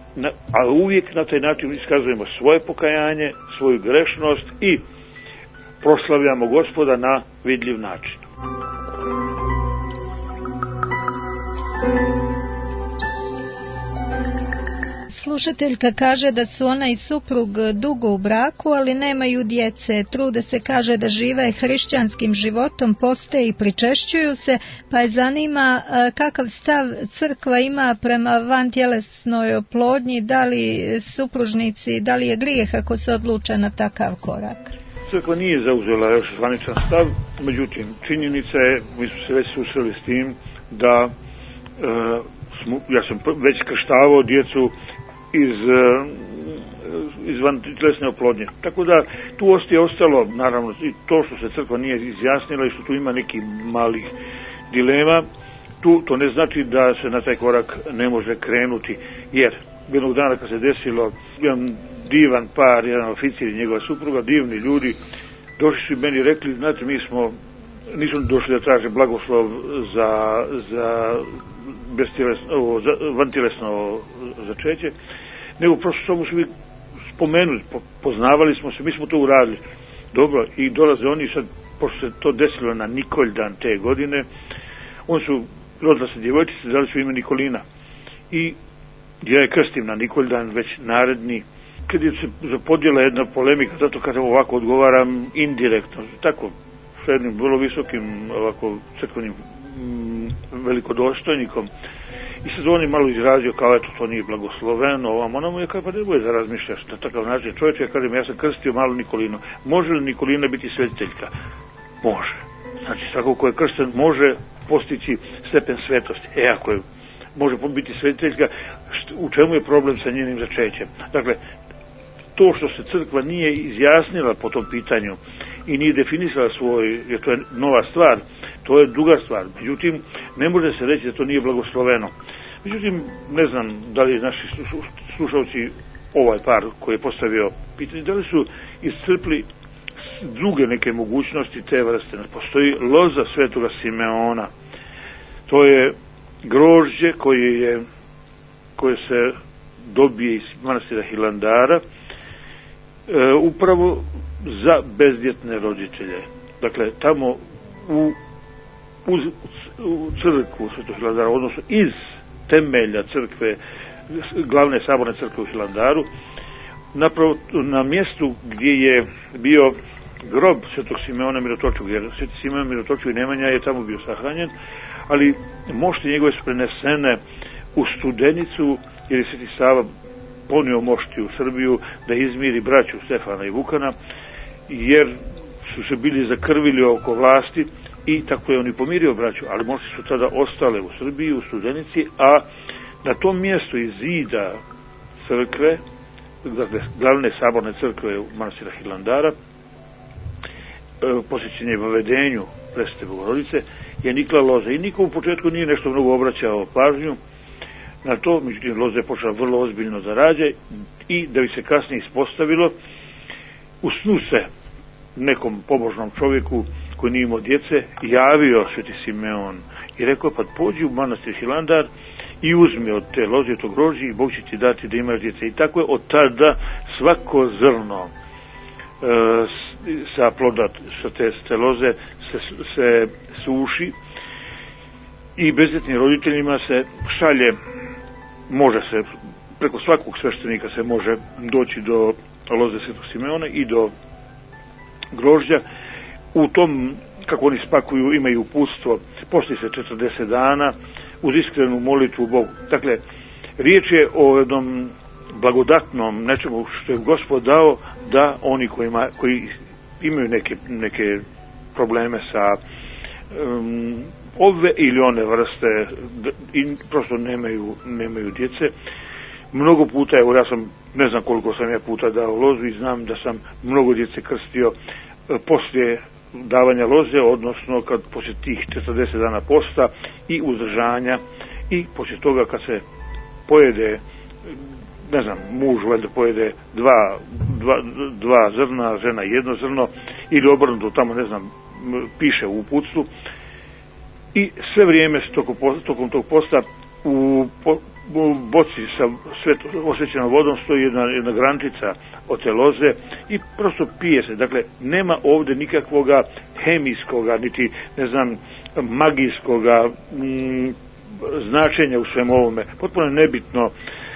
a uvijek na taj način iskazujemo svoje pokajanje, svoju grešnost i proslavljamo Gospoda na vidljiv način. Slušateljka kaže da su ona i suprug dugo u braku, ali nemaju djece. Trude se, kaže, da žive hrišćanskim životom, poste i pričešćuju se, pa je zanima kakav stav crkva ima prema vantjelesnoj oplodnji, da li supružnici, da li je grijeh ako se odluče na takav korak? Crkva nije zauzela još zvaničan stav, međutim, činjenica je, mi smo se već susreli s tim da ja sam već krštavao djecu iz vantjelesne oplodnje. Tako da tu je ostalo, naravno, i to što se crkva nije izjasnila i što tu ima nekih malih dilema, to ne znači da se na taj korak ne može krenuti, jer jednog dana kad se desilo, jedan divan par, jedan oficir i njegova supruga, divni ljudi, došli su i meni rekli, znate, nisu došli da traže blagoslov za vantilesno začeće, nego prosto samo su mi spomenuli, poznavali smo se, mi smo to uradili. Dobro, i dolaze oni sad, pošto se to desilo na Nikoldan te godine, oni su rodila se djevojčice, dali su ime Nikolina. I ja je krstim na Nikoldan već naredni. Kad je se zapodjela jedna polemika, zato kad ovako odgovaram indirektno, tako, s jednim vrlo visokim ovako crkvenim velikodostojnikom. I sad on je malo izrazio kao, eto, to nije blagosloveno, ovam, ono mu je kao, pa ne bude da razmišljaš na takav način. Čovječe, ja kažem, ja sam krstio malu Nikolinu. Može li Nikolina biti svetiteljka? Može. Znači, svako ko je kršten može postići stepen svetosti. Ako je, može biti svetiteljka, u čemu je problem sa njenim začećem? Dakle, to što se crkva nije izjasnila po tom pitanju i nije definisala svoj, jer to je nova stvar, to je druga stvar. Međutim, ne može se reći da to nije blagosloveno. Međutim, ne znam da li naši slušalci, ovaj par koji je postavio pitanje, da li su iscrpli druge neke mogućnosti te vrste. Postoji loza Svetoga Simeona. To je grožđe koje se dobije iz manastira Hilandara, upravo za bezdjetne roditelje. Dakle, tamo u crkvu Svetog Hilandara, odnosno iz temelja crkve, glavne saborne crkve u Hilandaru, napravo na mjestu gdje je bio grob Svetog Simeona Mirotočivog, jer Sveti Simeon Mirotočiv i Nemanja je tamo bio sahranjen, ali mošti njegove su prenesene u Studenicu, jer je Sveti Sava ponio mošti u Srbiju da izmiri braću Stefana i Vukana, jer su se bili zakrvili oko vlasti i tako je on i pomirio braću, ali mošti su tada ostale u Srbiji, u Studenici, a na tom mjestu iz zida crkve, dakle glavne saborne crkve u manastira Hilandara, posjećenje Vavedenju Presvete Bogorodice, je nikla loza i niko u početku nije nešto mnogo obraćao pažnju na to, međutim loza je počela vrlo ozbiljno da rađa i da bi se kasnije ispostavilo, usnu se nekom pobožnom čovjeku koji nije imao djece, javio Sveti Simeon i rekao, pa pođi u manastir Hilandar i uzmi od te loze, od tog grožđa i Bog će ti dati da imaš djece. I tako je od tada svako zrno sa ploda sa te loze se suši i bezdjetnim roditeljima se šalje, može se, preko svakog sveštenika se može doći do loze Svetog Simeona i do grožđa. U tom, kako oni spakuju, imaju uputstvo, posti se 40 dana uz iskrenu molitvu Bogu. Dakle, riječ je o jednom blagodatnom nečemu što je Gospod dao da oni koji imaju neke probleme sa ove ili one vrste i prosto nemaju djece. Mnogo puta, evo ja sam, ne znam koliko sam ja puta dao lozu i znam da sam mnogo djece krstio poslije davanja loze, odnosno kad poslije tih 40 dana posta i uzdržanja i poslije toga kad se pojede, ne znam, muž valjda pojede dva zrna, žena jedno zrno ili obrnuto, tamo ne znam, piše u uputstvu. I sve vrijeme tokom tog posta u boci sa osvećenom vodom stoji jedna grančica od te loze i prosto pije se. Dakle, nema ovdje nikakvoga hemijskoga, niti, ne znam, magijskoga značenja u svemu ovome. Potpuno je nebitno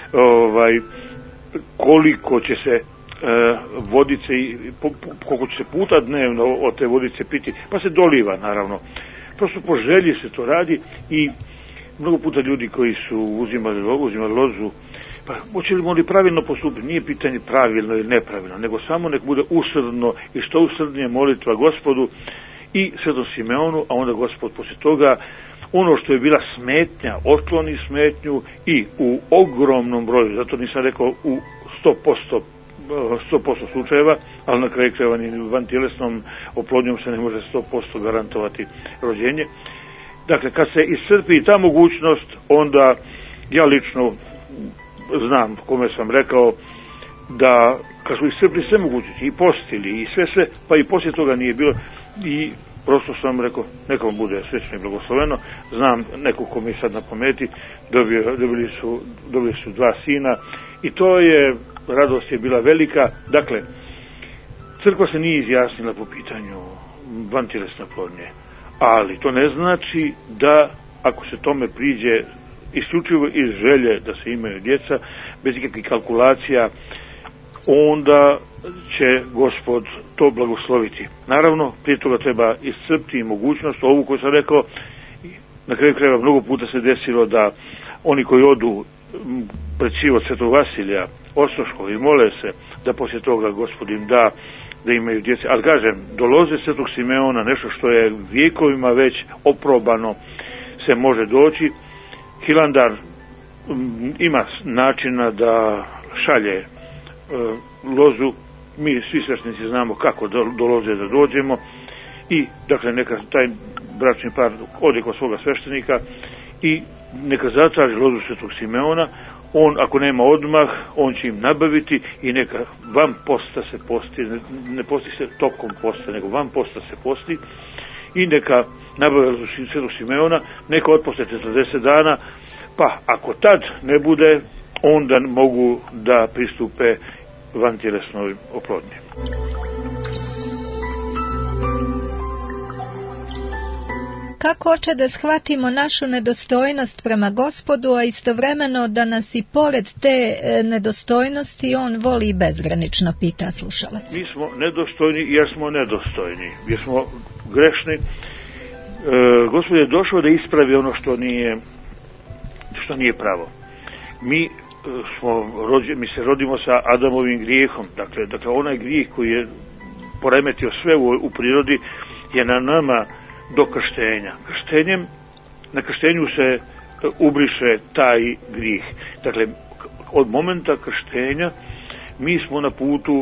koliko će se vodice, koliko će se puta dnevno od te vodice piti, pa se doliva naravno. Prosto po želji se to radi i mnogo puta ljudi koji su uzimali lozu, pa hoćemo li pravilno postupiti, nije pitanje pravilno ili nepravilno, nego samo nek bude usrdno i što usrdnije molitva Gospodu i Svetom Simeonu, a onda Gospod poslije toga ono što je bila smetnja, otkloni smetnju i u ogromnom broju, zato nisam rekao u 100% slučajeva, ali na kraju krajeva ni vantilesnom oplodnjom se ne može 100% garantovati rođenje. Dakle, kad se iscrpi ta mogućnost, onda ja lično znam, kome sam rekao, da kad su iscrpili sve mogućnosti, i postili, i sve, pa i poslije toga nije bilo, i prosto sam rekao, neka vam bude srećno i blagosloveno. Znam nekog ko mi sad na pameti, dobili su 2 sina, i to je, radost je bila velika. Dakle, crkva se nije izjasnila po pitanju vantelesne oplodnje, ali to ne znači da, ako se tome priđe isključivo iz želje da se imaju djeca, bez ikakvih kalkulacija, onda će Gospod to blagosloviti. Naravno, prije toga treba iscrpiti mogućnost, ovu koju sam rekao. Na kraju krajeva mnogo puta se desilo da oni koji odu pred život Svetog Vasilija Ostroškog i mole se da poslije toga Gospod im da imaju djece. Ali kažem, do loze Svetog Simeona, nešto što je vijekovima već oprobano, se može doći. Hilandar ima načina da šalje lozu. Mi svi sveštenici znamo kako do loze da dođemo, i dakle neka taj bračni par ode kod svoga sveštenika i neka zatraži lozu Svetog Simeona. On, ako nema odmah, on će im nabaviti, i neka van posta se posti, ne posti se tokom posta, nego van posta se posti, i neka nabave lozu Svetog Simeona, neka otposte 40 dana, pa ako tad ne bude, onda mogu da pristupe vantelesnoj oplodnji. Kako hoće da shvatimo našu nedostojnost prema Gospodu, a istovremeno da nas i pored te nedostojnosti on voli bezgranično, pita slušalac. Mi smo nedostojni jer smo nedostojni, jer smo grešni. Gospod je došao da ispravi ono što nije pravo. Mi se rodimo sa Adamovim grijehom. Dakle, onaj grijeh koji je poremetio sve u prirodi je na nama do krštenja. Na krštenju se ubriše taj grijeh. Dakle, od momenta krštenja mi smo na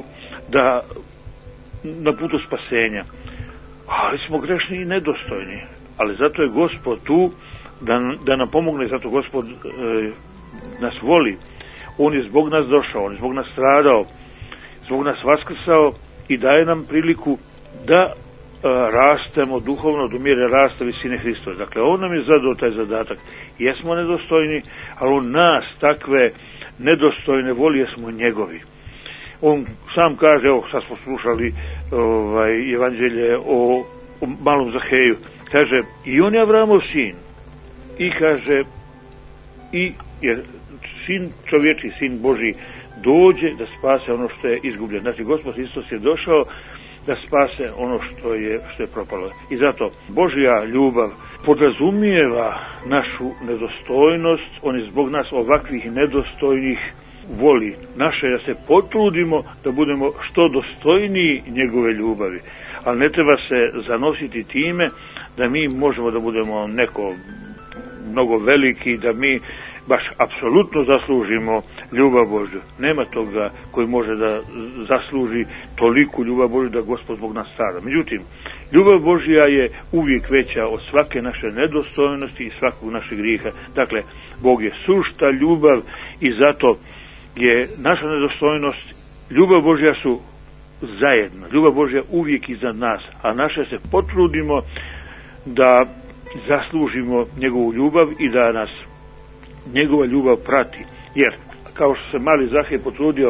putu spasenja. Ali smo grešni i nedostojni. Ali zato je Gospod tu da nam pomogne, zato Gospod nas voli. On je zbog nas došao, on je zbog nas stradao, zbog nas vaskrsao i daje nam priliku da rastemo duhovno do mjere rasta visine Hristove. Dakle, on nam je zadao taj zadatak. Jesmo nedostojni, ali on nas, takve nedostojne, voli, jer smo njegovi. On sam kaže, evo sad smo slušali evanđelje o malom Zaheju, kaže, i on je Avramov sin, i kaže, i jer sin čovječiji, sin Božji, dođe da spase ono što je izgubljeno. Znači, Gospod Isus je došao da spase ono što je propalo. I zato Božja ljubav podrazumijeva našu nedostojnost. On je zbog nas ovakvih nedostojnih voli. Naše je da se potrudimo da budemo što dostojniji njegove ljubavi. Ali ne treba se zanositi time da mi možemo da budemo neko mnogo veliki, da mi baš apsolutno zaslužimo ljubav Božju. Nema toga koji može da zasluži toliku ljubav Božju da Gospod Bog nas stada. Međutim, ljubav Božja je uvijek veća od svake naše nedostojnosti i svakog našeg grijeha. Dakle, Bog je sušta ljubav i zato je naša nedostojnost, ljubav Božja su zajedno. Ljubav Božja uvijek iznad nas, a naše se potrudimo da zaslužimo njegovu ljubav i da nas njegova ljubav prati. Jer, kao što se mali Zahej potrudio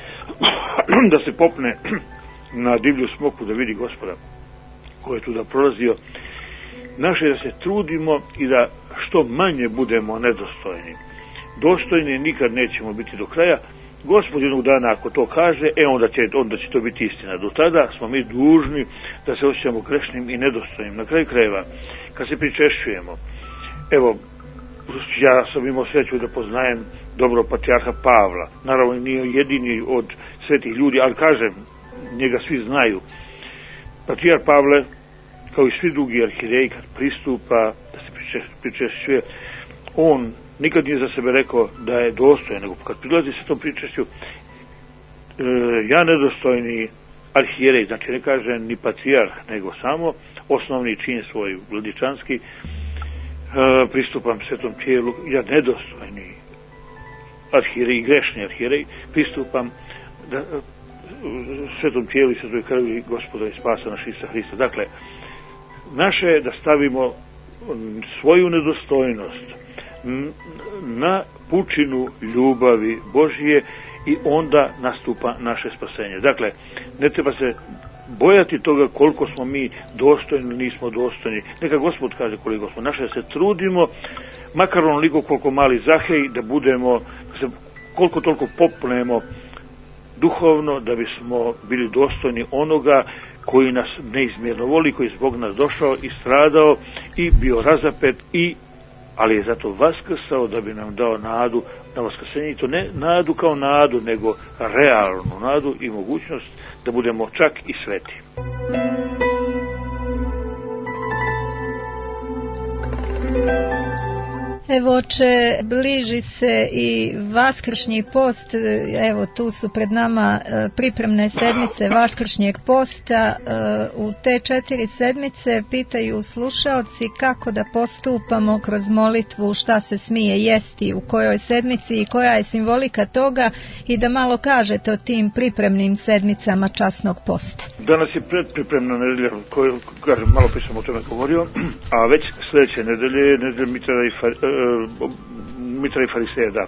da se popne na divlju smoku da vidi Gospoda koji je tu da prolazio, naše da se trudimo i da što manje budemo nedostojni. Dostojni nikad nećemo biti do kraja. Gospod jednog dana ako to kaže, onda će to biti istina. Do tada smo mi dužni da se osjećamo grešnim i nedostojnim. Na kraju krajeva, kad se pričešćujemo, evo, ja sam imao sreću da poznajem dobro patrijarha Pavla. Naravno, nije jedini od svetih ljudi, ali kažem, njega svi znaju. Patrijarh Pavle, kao i svi drugi arhijereji, kad pristupa da se pričešćuje, on nikad nije za sebe rekao da je dostojan, nego kad prilazi se tom pričešću, ja nedostojni arhijerej, znači ne kaže ni patrijarh, nego samo osnovni čin svoj vladičanski, pristupam svetom tijelu, ja nedostojni arhijerej, grešni arhijerej, pristupam svetom tijelu i svetoj krvi Gospoda i spasa naša Isusa Hrista. Dakle, naše je da stavimo svoju nedostojnost na pučinu ljubavi Božije i onda nastupa naše spasenje. Dakle, ne treba se bojati toga koliko smo mi dostojni, nismo dostojni. Neka Gospod kaže koliko smo. Naše da se trudimo, makar onoliko koliko mali Zahej, da budemo, da se koliko toliko popnemo duhovno, da bismo bili dostojni onoga koji nas neizmjerno voli, koji je zbog nas došao i stradao i bio razapet, ali je zato vaskrsao da bi nam dao nadu na vaskrsenje. I to ne nadu kao nadu, nego realnu nadu i mogućnost da budemo čak i sveti. Evo, oče, bliži se i vaskršnji post, evo tu su pred nama pripremne sedmice vaskršnjeg posta. U te 4 sedmice pitaju slušaoci kako da postupamo kroz molitvu, šta se smije jesti, u kojoj sedmici i koja je simbolika toga, i da malo kažete o tim pripremnim sedmicama časnog posta. Danas je predpripremna nedelja, koju, kažem, malo prije sam o tome govorio, a već sljedeće nedelje je nedelja Mitra i Fariseja, da.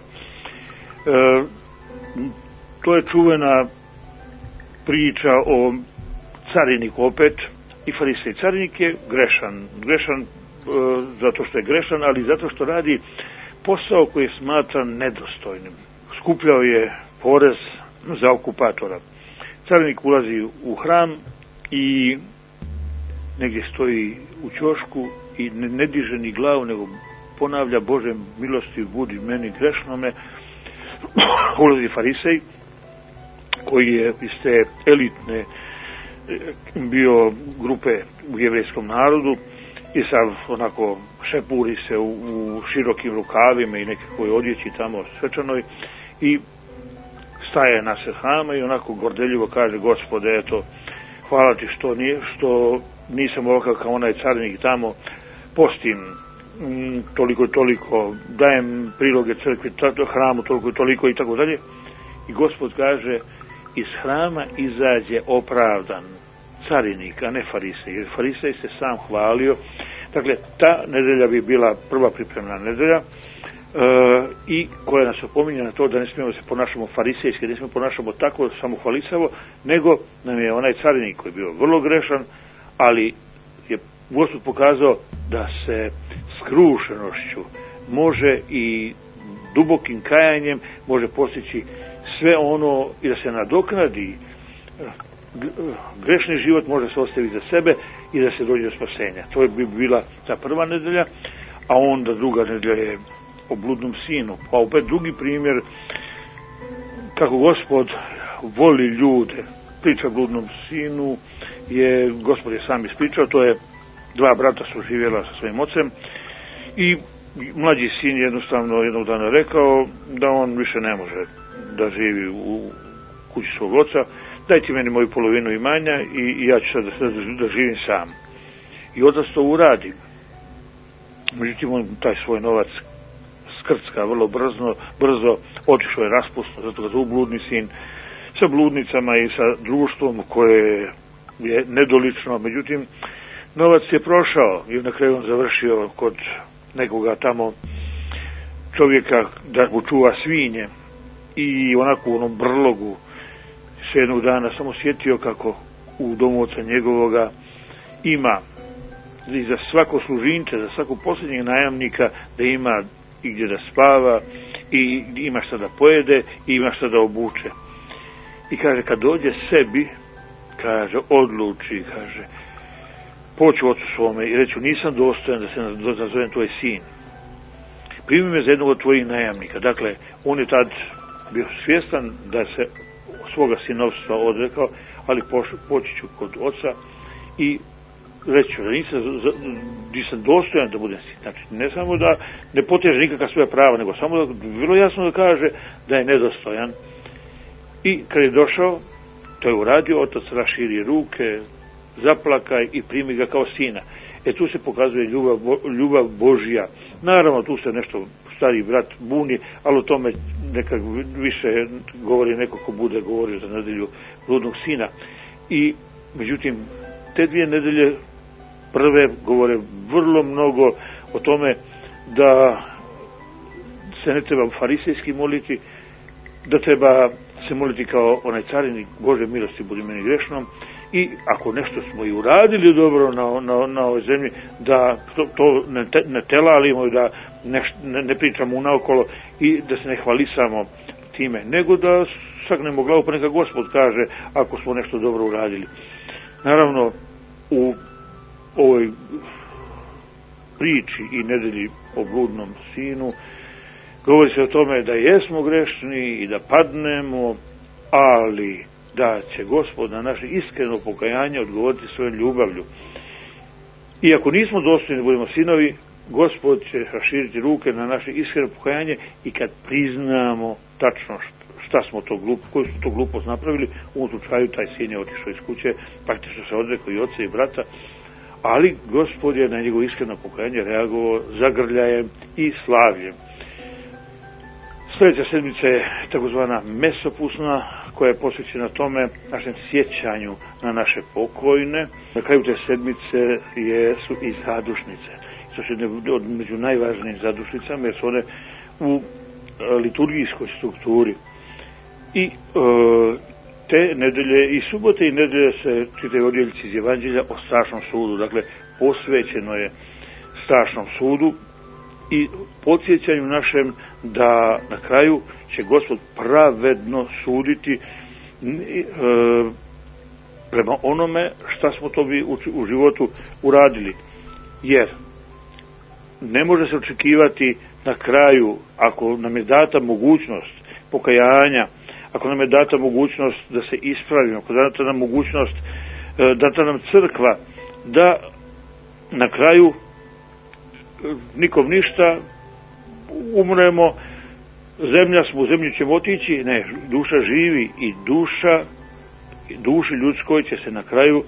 To je čuvena priča o cariniku opet i Farisej. Carinik je grešan zato što je grešan, ali zato što radi posao koji je smatran nedostojnim. Skupljao je porez za okupatora. Carinik ulazi u hram i negdje stoji u ćošku i ne diže ni glavu, nego ponavlja: Bože milosti budi meni grešnome. Ulazi Farisej, koji je iz te elitne bio grupe u jevrejskom narodu i sad onako šepuri se u širokim rukavima i nekakvoj odjeći tamo svečanoj i staje na sred hrama i onako gordeljivo kaže: Gospode, eto, hvala ti što nisam ovakav kao onaj carinik tamo, postim toliko i toliko, dajem priloge crkvi, hramu toliko i toliko i tako dalje. I Gospod kaže: iz hrama izađe opravdan carinik, a ne Farisej, jer Farisej se sam hvalio. Dakle, ta nedelja bi bila prva pripremna nedelja i koja nas opominje na to da ne smijemo se ponašamo farisejski, ne smijemo ponašamo tako samohvalisavo, nego nam je onaj carinik koji je bio vrlo grešan, ali je Gospod pokazao da se skrušenošću može i dubokim kajanjem može postići sve ono i da se nadoknadi grešni život, može se ostaviti za sebe i da se dođe do spasenja. To bi bila ta prva nedelja, a onda druga nedelja je o bludnom sinu. Pa opet drugi primjer kako Gospod voli ljude. Priča o bludnom sinu je Gospod je sam ispričao. To je 2 brata su živjela sa svojim ocem i mlađi sin jednostavno jednog dana rekao da on više ne može da živi u kući svog oca. Dajte meni moju polovinu imanja i ja ću sad da živim sam. I otac to uradi. Međutim, on taj svoj novac skrcka vrlo brzo, otišao je raspusno, zato ga zovu bludni sin, sa bludnicama i sa društvom koje je nedolično. Međutim, novac je prošao i na kraju on završio kod nekoga tamo čovjeka da mu čuva svinje i onako u onom brlogu se jednog dana samo sjetio kako u domu oca njegovoga ima i za svako služinče, za svakog posljednjeg najamnika da ima i gdje da spava i ima šta da pojede i ima šta da obuče. I kaže, kad dođe sebi, kaže, odluči, kaže, poću ocu svome i reću: nisam dostojan da se nazovem tvoj sin. Primi me za jednog od tvojih najamnika. Dakle, on je tad bio svjestan da se svoga sinovstva odrekao, ali poći ću kod oca i reću da nisam dostojan da budem sin. Znači, ne samo da ne poteže nikakva svoja prava, nego samo da vrlo jasno da kaže da je nedostojan. I kad je došao, to je uradio, otac raširi ruke, zaplakaj i primi ga kao sina. Tu se pokazuje ljubav Božja. Naravno, tu se nešto stari brat buni, ali o tome nekak više govori neko ko bude govorio za nedelju bludnog sina. I, međutim, te dvije nedelje prve govore vrlo mnogo o tome da se ne treba farisejski moliti, da treba se moliti kao onaj carinik, Bože milosti budi meni grešnom, i ako nešto smo i uradili dobro na ovoj zemlji, da to ne telalimo i da ne pričamo unaokolo i da se ne hvalisamo time, nego da sagnemo glavu, pa neka Gospod kaže ako smo nešto dobro uradili. Naravno, u ovoj priči i nedelji o bludnom sinu govori se o tome da jesmo grešni i da padnemo, ali da će Gospod na naše iskreno pokajanje odgovoriti svojom ljubavlju. I ako nismo dostojni da budemo sinovi, Gospod će raširiti ruke na naše iskreno pokajanje i kad priznamo tačno šta smo to koju smo to glupost napravili, u ovom slučaju taj sin je otišao iz kuće, praktično se odrekao i oca i brata, ali Gospod je na njegovo iskreno pokajanje reagovao zagrljajem i slavljem. Sljedeća sedmica je takozvana mesopusna, koja je posvećena tome našem sjećanju na naše pokojne. Na kraju te sedmice su i zadušnice. To su među najvažnijim zadušnicama, jer su one u liturgijskoj strukturi. I te nedelje i subote i nedelje se čitaju odjeljci iz Evanđelja o strašnom sudu. Dakle, posvećeno je strašnom sudu i podsjećanju našem da na kraju će Gospod pravedno suditi prema onome šta smo to bi u životu uradili. Jer ne može se očekivati na kraju, ako nam je data mogućnost pokajanja, ako nam je data mogućnost da se ispravimo, ako data nam mogućnost, data nam crkva, da na kraju nikom ništa, umremo, zemlja smo, u zemlju ćemo otići, ne, duša živi i duši ljudskoj će se na kraju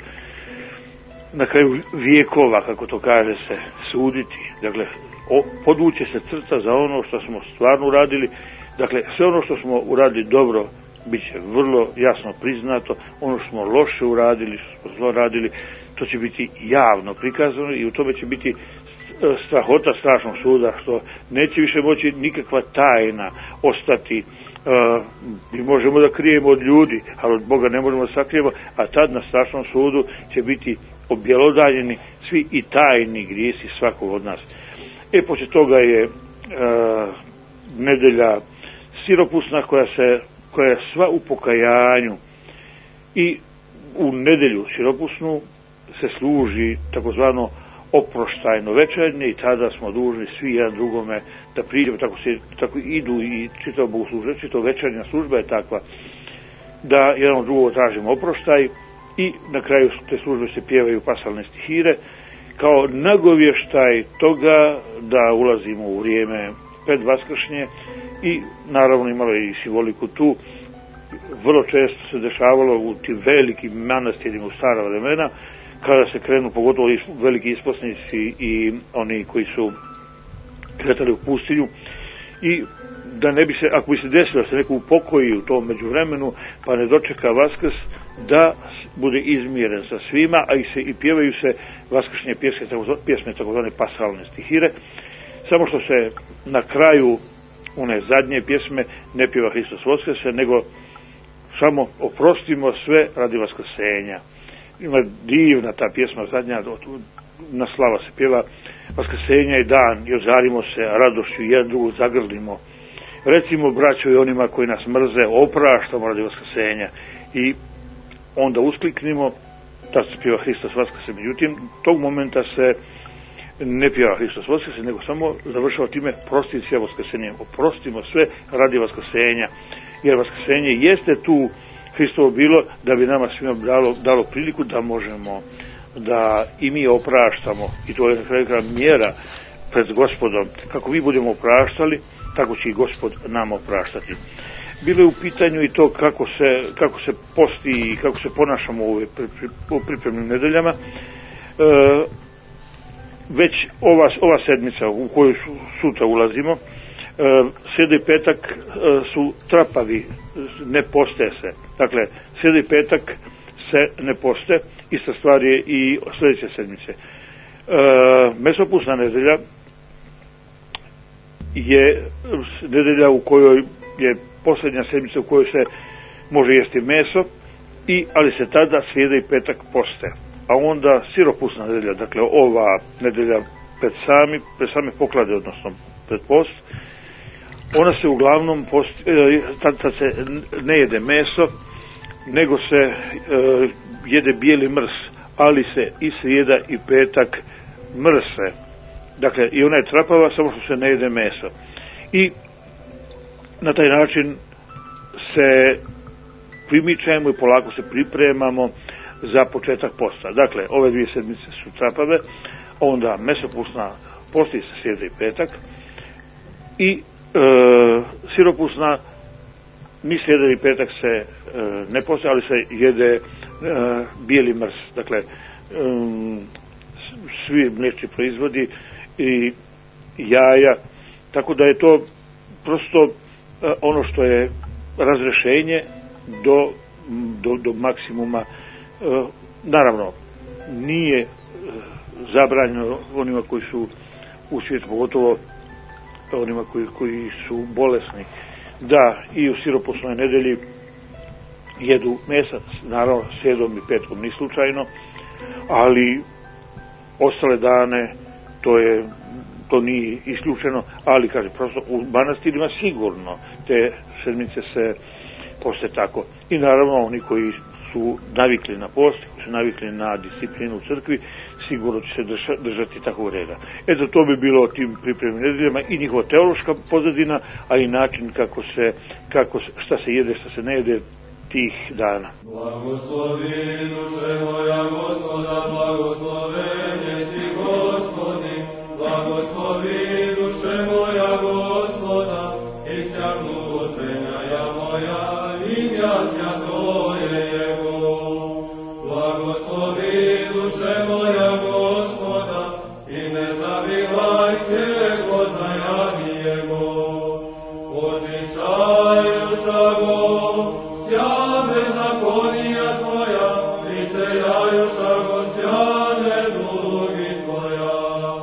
vijekova, kako to kaže se, suditi. Dakle, podvuće se crta za ono što smo stvarno uradili. Dakle, sve ono što smo uradili dobro bit će vrlo jasno priznato, ono što smo loše uradili, što smo zlo radili, to će biti javno prikazano i u tome će biti strahota strašnog suda, što neće više moći nikakva tajna ostati. Mi možemo da krijemo od ljudi, ali od Boga ne možemo da sakrijemo, a tad na strašnom sudu će biti objelodanjeni svi i tajni grijesi svakog od nas. Poslije toga je nedelja siropusna koja je sva u pokajanju, i u nedelju siropusnu se služi takozvano oproštajno večernje i tada smo dužni svi jedan drugome da priđemo, tako idu i čitavo bogoslužje, čitavo večernja služba je takva da jedan od drugog tražimo oproštaj i na kraju te službe se pjevaju pasalne stihire kao nagovještaj toga da ulazimo u vrijeme pred Vaskršnje i naravno imalo je i simboliku tu. Vrlo često se dešavalo u tim velikim manastirima u stara vremena kada se krenu, pogotovo veliki isposnici i oni koji su kretali u pustinju, i da ne bi se, ako bi se desilo da se neko upokoji u tom međuvremenu pa ne dočeka Vaskrs, da bude izmiren sa svima, a i pjevaju se vaskršnje pjesme, takozvane pasalne stihire, samo što se na kraju one zadnje pjesme ne pjeva Hristos Voskrese, nego samo oprostimo sve radi vaskrsenja. Ima divna ta pjesma zadnja, na slava se pjeva Vaskrsenja je dan i ozarimo se radošću i jedan drugu zagrlimo. Recimo braćo i onima koji nas mrze, opraštamo radi Vaskrsenja, i onda uskliknimo, tad se pjeva Hristos Vaskrese. Međutim, tog momenta se ne pjeva Hristos Vaskrese, nego samo završava time prosticija Vaskrsenjem. Oprostimo sve radi Vaskrsenja, jer Vaskrsenje jeste tu Hristovo bilo da bi nama svima dalo priliku da možemo da i mi opraštamo, i to je neka mjera pred Gospodom. Kako mi budemo opraštali, tako će i Gospod nam opraštati. Bilo je u pitanju i to kako se posti i kako se ponašamo u pripremnim nedeljama. već ova sedmica u koju sutra ulazimo, srijeda i petak su trapavi, ne poste se. Dakle, srijeda i petak se ne poste, ista stvar je i sljedeće sedmice. Mesopusna nedelja je nedelja u kojoj je posljednja sedmica u kojoj se može jesti meso, ali se tada srijeda i petak poste. A onda siropusna nedelja, dakle ova nedelja pred same poklade, odnosno pred post, ona se uglavnom tad se ne jede meso, nego se jede bijeli mrs, ali se i srijeda i petak mrse. Dakle, i ona je trapava, samo što se ne jede meso. I na taj način se primičajemo i polako se pripremamo za početak posta. Dakle, ove dvije sedmice su trapave, onda mesopusna posti se srijeda i petak i siropusna ni srijeda i petak se ne posti, ali se jede bijeli mrs. Dakle, svi mliječni proizvodi i jaja, tako da je to prosto ono što je razrešenje do maksimuma. Naravno, nije zabranjeno onima koji su u svijetu, pogotovo onima koji su bolesni, da i u siropusnoj nedelji jedu mesac, naravno srijedom i petkom ni slučajno, ali ostale dane to nije isključeno, ali kaže, prosto u manastirima sigurno te sedmice se poste tako. I naravno oni koji su navikli na post, koji su navikli na disciplinu u crkvi, sigurno će se držati takvog reda. Eto, to bi bilo o tim pripremnim nedeljama i njihova teološka pozadina, a i način šta se jede, šta se ne jede tih dana. Blagoslovi duše moja Gospoda, blagoslovenje si Gospodi, blagoslovi duše moja Gospoda, i всяку утреня моя, имя святое Его. Благослови душе моя Господа, и не забивай всего заяви Его. Очищай душа Го, вся беззакония Твоя, исцеляюша Го, вся недуги Твоя.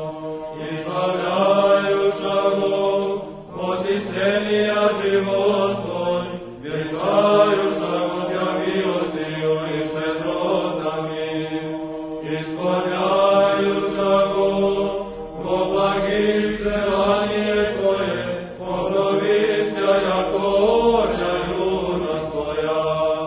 Избавляюша Го, от исцеления живот Твой, вечаюша Го, Тя милостью и щедротами. Исполняюша Го, по благих желание Твое, обновися, яко орля юность Твоя.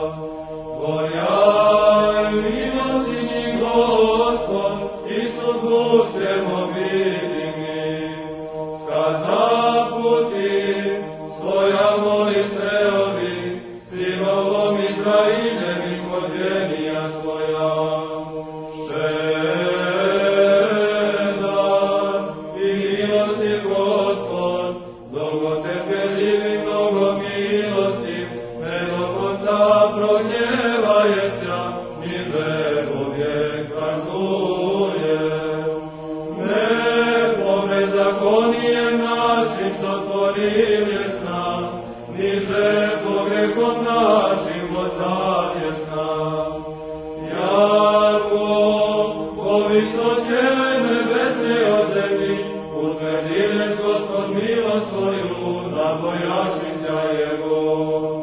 Твоя милостиня, Господь, и судьбу всем обидими. Сказав пути, своя молице оби, сыновом Израилем ходения своя. Щедр и милостив Господь, долготерпелив и многомилостив, не до конца прогневается, ниже вовек каждує. Не по беззаконием нашим сотворил ясна, ниже по грехом нашим воздал ясна. Яко по высоте небесной от земли, утвердились Господь милость свою на боящихся Его.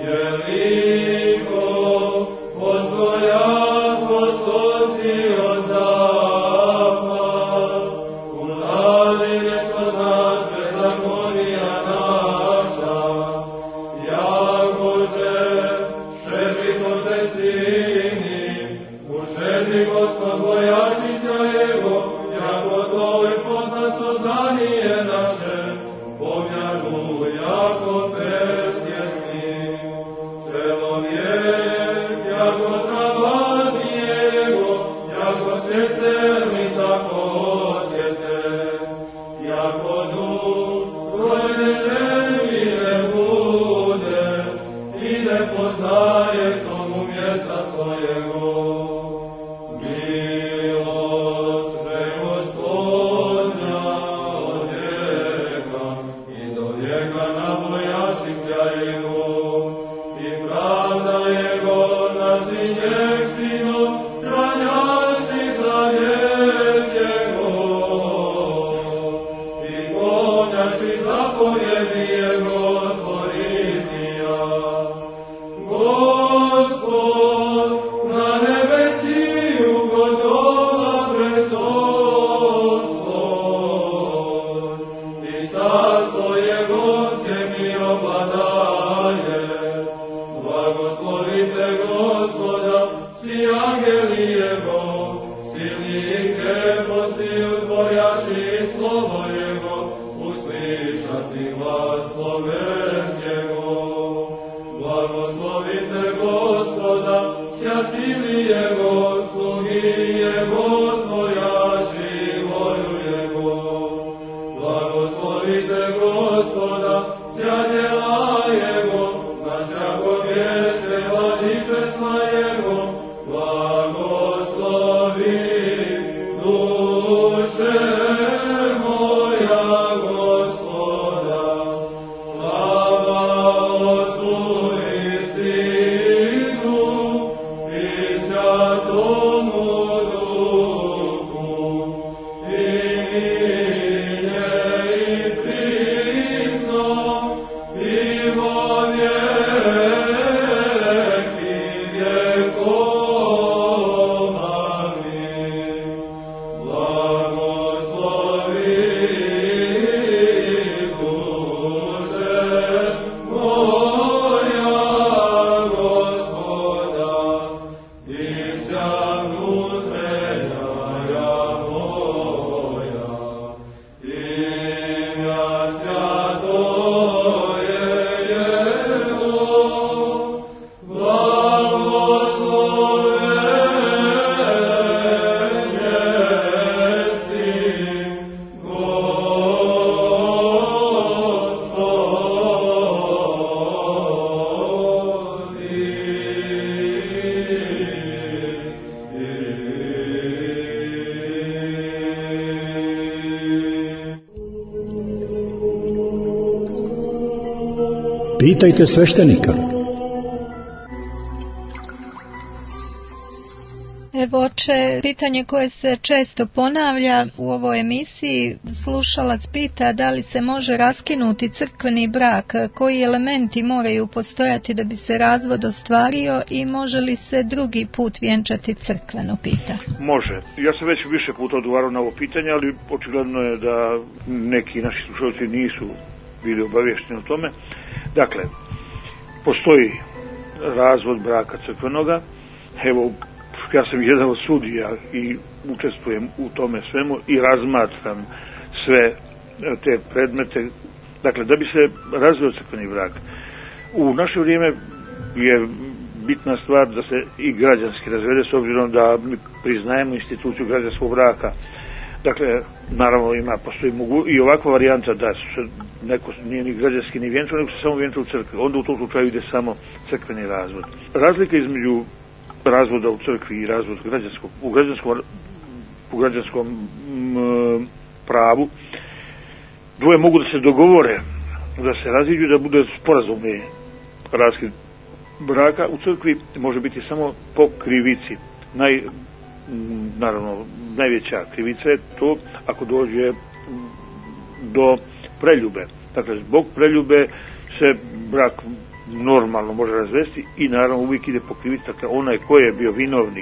Велико возгорят Господи от запад, удалились от нас беззакония наша, яко же щедрит отецини, ушедри Господь боящийся Его, яко то и познать создание наше, помяну, яко перст ясни. Человек, яко трава Его, яко цветерни тако цвете, яко дух пройдет и не будешь, и не познает тому места своего. Мило Pitajte sveštenika. Evo, oče, pitanje koje se često ponavlja u ovoj emisiji, slušalac pita da li se može raskinuti crkveni brak, koji elementi moraju postojati da bi se razvod ostvario i može li se drugi put vjenčati crkveno, pita. Može. Ja sam već više puta odgovarao na ovo pitanje, ali očigledno je da neki naši slušalci nisu bili obavješteni o tome. Dakle, postoji razvod braka crkvenoga. Evo, ja sam jedan od sudija i učestvujem u tome svemu i razmatram sve te predmete. Dakle, da bi se razveo crkveni brak, u naše vrijeme je bitna stvar da se i građanski razvede, s obzirom da mi priznajemo instituciju građanskog braka. Dakle, naravno postoji i ovakva varijanta da se neko nije ni građanski ni vjenčao, nego se samo vjenčao u crkvi. Onda u tom slučaju ide samo crkveni razvod. Razlika između razvoda u crkvi i razvoda u građanskom pravu, dvoje mogu da se dogovore da se raziđu, da bude sporazumni raskid braka. U crkvi može biti samo po krivici. Naravno, najveća krivica je to ako dođe do preljube. Dakle, zbog preljube se brak normalno može razvesti i naravno uvijek ide po krivici. Dakle, onaj ko je bio vinovnik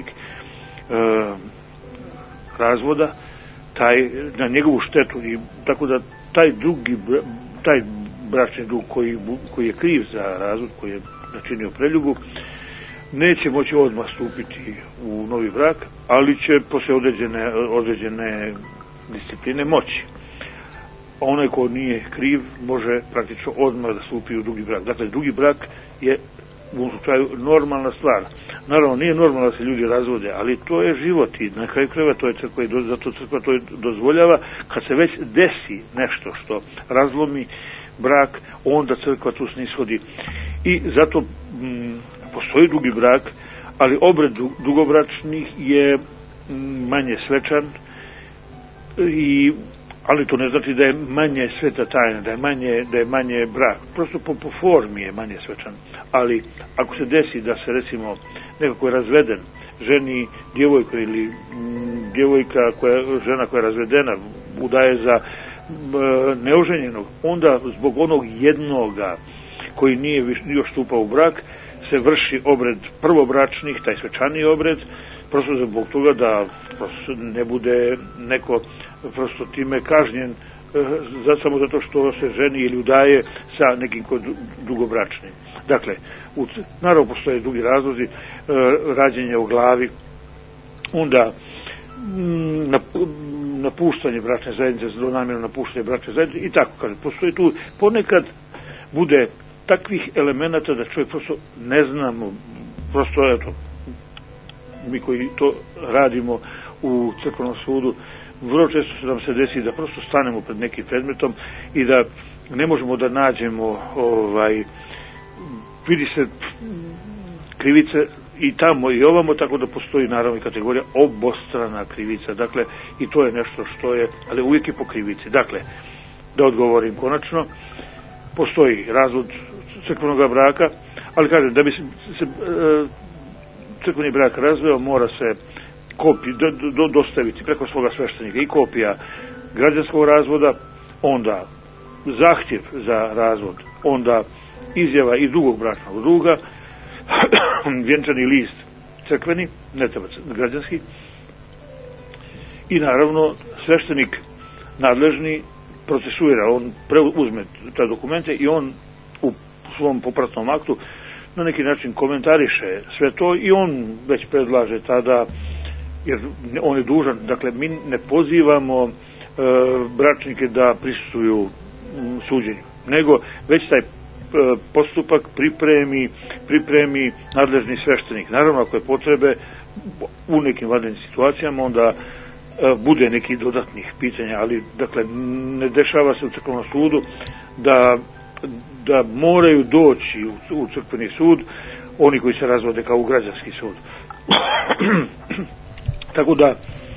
razvoda, taj na njegovu štetu, i tako da taj bračni drug koji je kriv za razvod, koji je načinio preljubu, neće moći odmah stupiti u novi brak, ali će posle određene discipline moći. Onaj ko nije kriv može praktično odmah da stupi u drugi brak. Dakle, drugi brak je u ovom slučaju normalna stvar. Naravno, nije normalno da se ljudi razvode, ali to je život i na kraju krajeva to je crkva i zato crkva to dozvoljava. Kad se već desi nešto što razlomi brak, onda crkva tu snishodi. I zato postoji drugi brak, ali obred dugobračnih je manje svečan, ali to ne znači da je manje sveta tajna, da je manje brak. Prosto po formi je manje svečan. Ali ako se desi da se recimo nekako je razveden, ženi djevojka ili žena koja je razvedena udaje za neoženjenog, onda zbog onog jednoga koji nije još stupao u brak se vrši obred prvobračnih, taj svečani obred, prosto zbog toga da ne bude neko prosto time kažnjen samo zato što se ženi ili udaje sa nekim dugobračnim. Dakle, naravno postoje drugi razlozi, rađenje u glavi, onda napuštanje bračne zajednice, zlonamjerno napuštanje bračne zajednice i tako, kaže, postoji tu, ponekad bude takvih elemenata da čovjek prosto ne znamo, prosto eto, mi koji to radimo u crkvenom sudu, vrlo često nam se desi da prosto stanemo pred nekim predmetom i da ne možemo da nađemo vidi se krivice i tamo i ovamo, tako da postoji naravno i kategorija obostrana krivica, dakle i to je nešto što je, ali uvijek je po krivici. Dakle, da odgovorim konačno, postoji razvod crkvenog braka, ali kažem, da bi se crkveni brak razveo, mora se dostaviti preko svoga sveštenika i kopija građanskog razvoda, onda zahtjev za razvod, onda izjava i drugog bračnog druga, vjenčani list crkveni, ne treba građanski, i naravno sveštenik nadležni procesuira, on uzme te dokumente i on u svom popratnom aktu na neki način komentariše sve to i on već predlaže tada, jer on je dužan, dakle mi ne pozivamo bračnike da prisustvuju suđenju, nego već taj postupak pripremi nadležni sveštenik. Naravno, ako je potrebe u nekim vanrednim situacijama, onda bude neki dodatnih pitanja, ali dakle ne dešava se u crkvenom sudu da moraju doći u crkveni sud oni koji se razvode kao u građanski sud. Tako da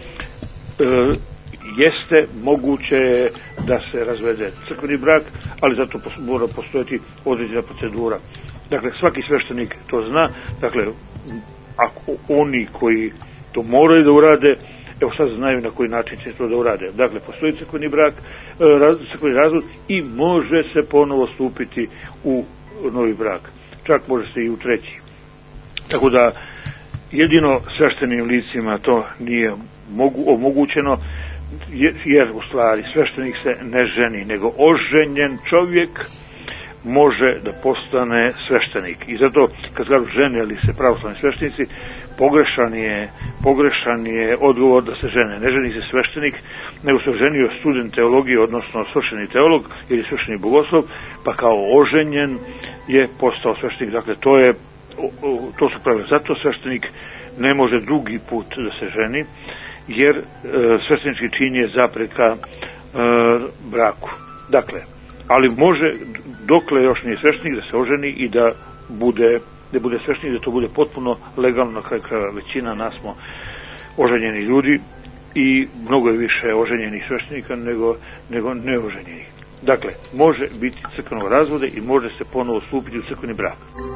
jeste moguće da se razvede crkveni brak, ali zato mora postojati određena procedura. Dakle, svaki sveštenik to zna, dakle, ako oni koji to moraju da urade, evo sad znaju na koji način će to da urade. Dakle, postoji crkveni brak, crkveni razvod i može se ponovo stupiti u novi brak. Čak može se i u treći. Tako da, jedino sveštenim licima to nije omogućeno, jer u stvari sveštenik se ne ženi, nego oženjen čovjek može da postane sveštenik. I zato kad kažu ženili se pravoslavni sveštenici, pogrešan je odgovor da se žene. Ne ženi se sveštenik, nego se ženio student teologije, odnosno svršeni teolog ili svršeni bogoslov, pa kao oženjen je postao sveštenik. Dakle, to su pravila. Zato sveštenik ne može drugi put da se ženi, jer sveštenički čin je zapreka braku. Dakle, ali može, dokle još nije sveštenik, da se oženi i da bude sveštenik, da to bude potpuno legalno. Na kraju krajeva većina nas smo oženjeni ljudi i mnogo je više oženjenih sveštenika nego neoženjenih. Dakle, može biti crkvenog razvoda i može se ponovo stupiti u crkveni brak.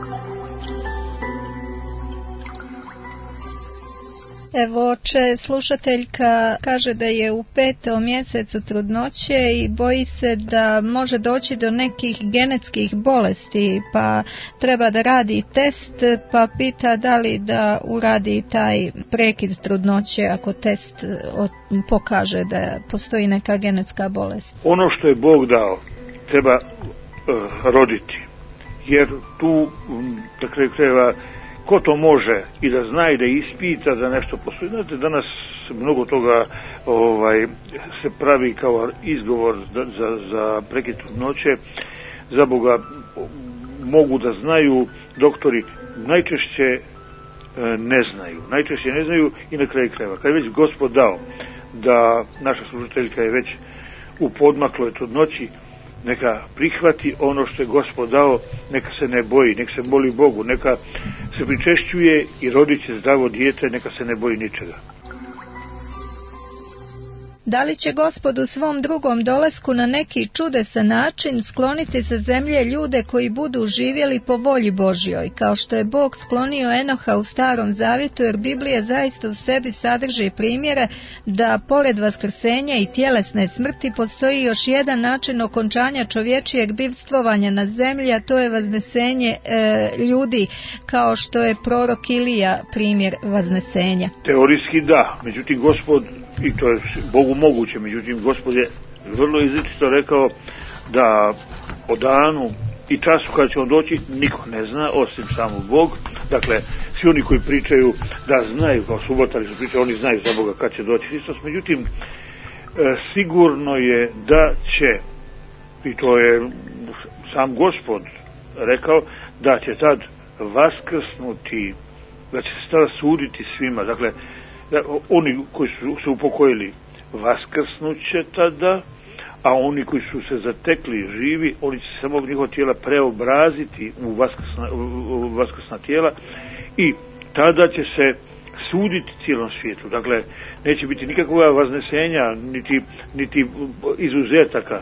Evo, oče, slušateljka kaže da je u 5. mjesecu trudnoće i boji se da može doći do nekih genetskih bolesti, pa treba da radi test, pa pita da li da uradi taj prekid trudnoće ako test pokaže da postoji neka genetska bolest. Ono što je Bog dao treba roditi, jer tu na kraju krajeva ko to može i da zna i da ispita da nešto postoji. Znate, danas mnogo toga se pravi kao izgovor za prekid trudnoće. Za Boga mogu da znaju doktori, najčešće ne znaju i na kraju krajeva. Kad je već Gospod dao da naša slušateljka je već u podmakloj trudnoći, neka prihvati ono što je Gospod dao, neka se ne boji, neka se moli Bogu, neka se pričešćuje i rodit će zdravo dijete, neka se ne boji ničega. Da li će Gospod u svom drugom dolasku na neki čudesan način skloniti sa zemlje ljude koji budu živjeli po volji Božjoj, kao što je Bog sklonio Enoha u Starom Zavjetu, jer Biblija zaista u sebi sadrži primjere da pored vaskrsenja i tjelesne smrti postoji još jedan način okončanja čovječijeg bivstvovanja na zemlji, a to je vaznesenje ljudi, kao što je prorok Ilija primjer vaznesenja. Teorijski da, međutim Gospod, i to je Bogu moguće, međutim Gospod je vrlo izričito rekao da o danu i času kada će on doći niko ne zna osim samo Bog. Dakle, svi oni koji pričaju da znaju, kao subotari su pričaju, oni znaju za Boga kad će doći Hristos. Međutim, sigurno je da će, i to je sam Gospod rekao, da će tad vaskrsnuti, da će se tada suditi svima. Dakle, oni koji su se upokojili vaskrsnuće tada, a oni koji su se zatekli živi, oni će samo njihova tijela preobraziti u vaskrsna tijela i tada će se suditi cijelom svijetu. Dakle, neće biti nikakva vaznesenja, niti izuzetaka.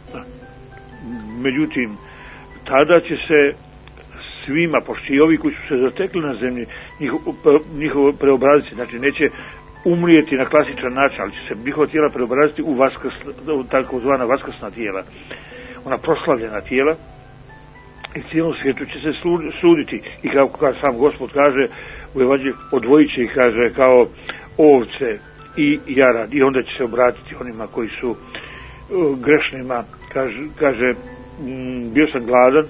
Međutim, tada će se svima, pošto i ovi koji su se zatekli na zemlji, njihovo preobraziti, znači neće umrijeti na klasičan način, ali će se njihova tijela preobraziti u takozvana vaskrsna tijela, ona proslavljena tijela, i cijelom svijetu će se suditi. I kao sam Gospod kaže u Evanđelju, odvojit će ih, kaže, kao ovce i jarad, i onda će se obratiti onima koji su grešnima. Kaže, bio sam gladan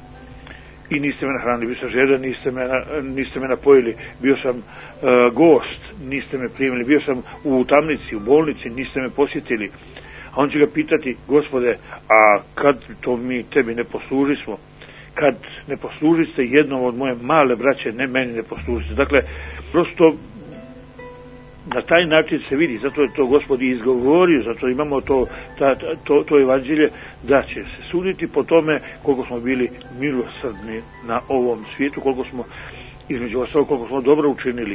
i niste me nahranili, bio sam žedan, niste me napojili, bio sam gost, niste me primili, bio sam u tamnici, u bolnici, niste me posjetili. A on će ga pitati, Gospode, a kad to mi tebi ne poslužismo? Kad ne poslužite jednom od moje male braće, ne meni ne poslužite. Dakle, prosto na taj način se vidi, zato je to Gospod i izgovorio, zato imamo to evanđelje, da će se suditi po tome koliko smo bili milosrdni na ovom svijetu, koliko smo, između ostalog, koliko smo dobro učinili.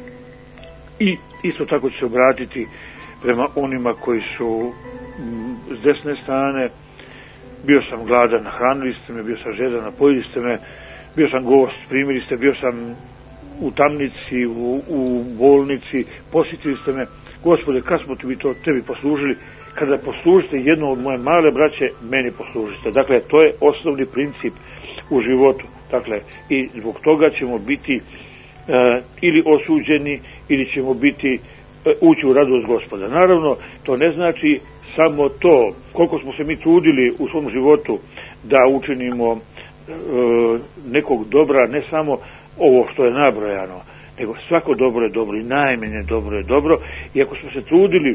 I isto tako će se obratiti prema onima koji su s desne strane. Bio sam gladan, nahranili ste me, bio sam žedan, napojili ste me, bio sam gost, primili ste, bio sam u tamnici, u bolnici, posjetili ste me. Gospode, kad smo tebi poslužili? Kada poslužite jedno od moje male braće, meni poslužite. Dakle, to je osnovni princip u životu. Dakle, i zbog toga ćemo biti ili osuđeni, ili ćemo biti ući u radost Gospoda. Naravno, to ne znači samo to, koliko smo se mi trudili u svom životu da učinimo nekog dobra, ne samo ovo što je nabrojano, nego svako dobro je dobro i najmanje dobro je dobro. I ako smo se trudili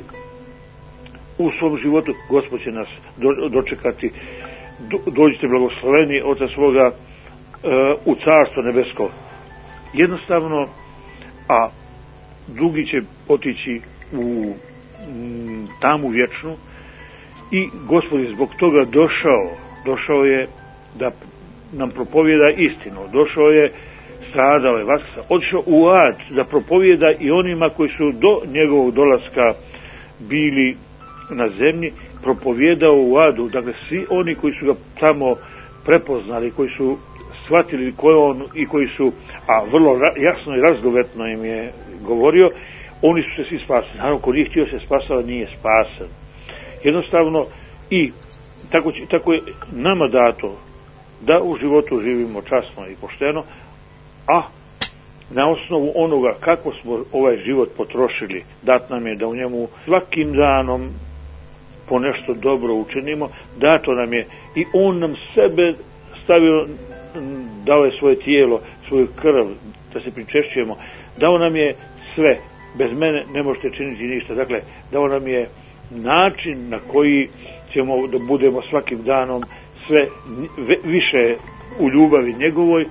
u svom životu, Gospod će nas dočekati. Dođite blagosloveni Oca svoga u Carstvo nebesko. Jednostavno, a drugi će otići u tamu vječnu, i Gospod je zbog toga došao je da nam propovijeda istinu, došao je, stradao je, otišao u ad da propovijeda i onima koji su do njegovog dolaska bili na zemlji, propovjedao u adu. Dakle, svi oni koji su ga tamo prepoznali, koji su shvatili ko je on i koji su, a vrlo jasno i razgovetno im je govorio, oni su se svi spasili. Naravno, ko nije htio se spasava, nije spasan. Jednostavno, i tako je nama dato da u životu živimo časno i pošteno, a na osnovu onoga kako smo ovaj život potrošili, dat nam je da u njemu svakim danom po nešto dobro učinimo. Dato nam je i on nam sebe stavio, dao je svoje tijelo, svoju krv, da se pričešćujemo. Dao nam je sve, bez mene ne možete činiti ništa. Dakle, dao nam je način na koji ćemo da budemo svakim danom sve više u ljubavi njegovoj,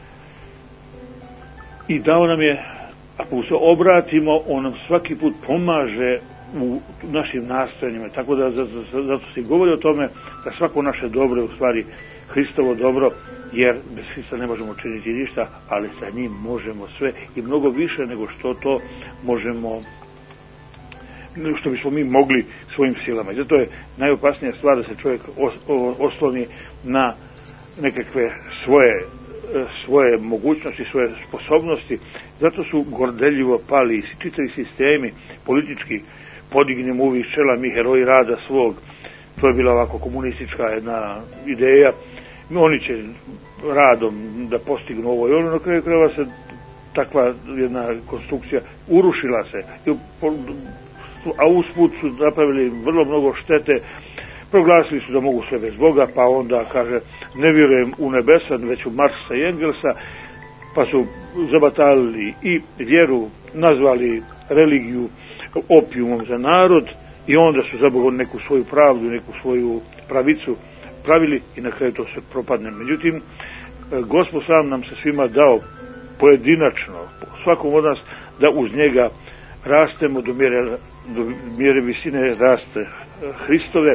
i dao nam je, ako se obratimo, on nam svaki put pomaže u našim nastojanjima. Tako da zato se govori o tome da svako naše dobro je u stvari Hristovo dobro, jer bez Hrista ne možemo činiti ništa, ali sa njim možemo sve i mnogo više nego što to možemo, što bismo mi mogli svojim silama. I zato je najopasnija stvar da se čovjek osloni na nekakve svoje mogućnosti, svoje sposobnosti. Zato su gordeljivo pali čitavi sistemi politički. Podignemo uvijek čela mi heroji rada svog. To je bila ovako komunistička jedna ideja. Oni će radom da postignu ovo i ono. Na kraju krajeva se takva jedna konstrukcija urušila se, a usput su napravili vrlo mnogo štete, proglasili su da mogu sve bez Boga, pa onda kaže ne vjerujem u nebesa, već u Marksa i Engelsa, pa su zabatalili i vjeru, nazvali religiju opijumom za narod i onda su zaboga neku svoju pravdu, neku svoju pravicu pravili i na kraju to se propadne. Međutim, Gospod sam nam se svima dao pojedinačno, svakom od nas, da uz njega rastemo do mjere visine raste Hristove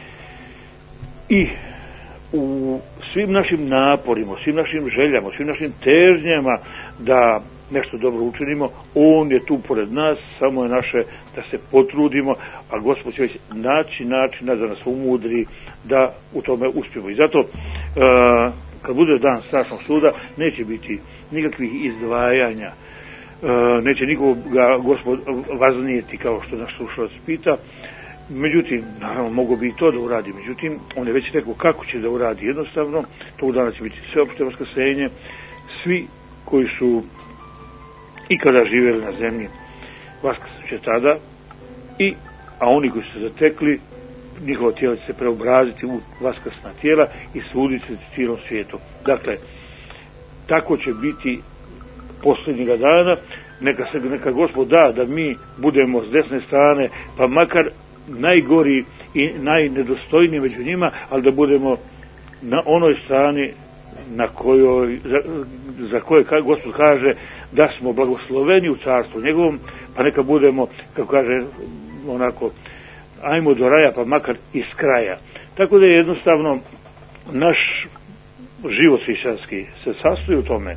i u svim našim naporima, svim našim željama, svim našim težnjama da nešto dobro učinimo, on je tu pored nas, samo je naše da se potrudimo, a Gospod će već naći načina da nas umudri da u tome uspijemo. I zato kad bude dan strašnog suda neće biti nikakvih izdvajanja, neće nikoga Gospod vaznijeti kao što naš slušalac pita. Međutim, naravno, mogo bi i to da uradi. Međutim, on je već rekao kako će da uradi. Jednostavno, tog dana će biti sveopšte vaskrsenje. Svi koji su ikada živjeli na zemlji, vaskrsnut će tada, a oni koji su se zatekli, njihovo tijelo će se preobraziti u vaskrsna tijela i suditi se cijelom svijetu. Dakle, tako će biti posljednjega dana. Neka Gospod da mi budemo s desne strane, pa makar najgori i najnedostojniji među njima, ali da budemo na onoj strani na kojoj, za koje Gospod kaže da smo blagosloveni u carstvu njegovom, pa neka budemo, kako kaže, onako, ajmo do raja, pa makar iz kraja. Tako da je jednostavno naš život hrišćanski se sastoji u tome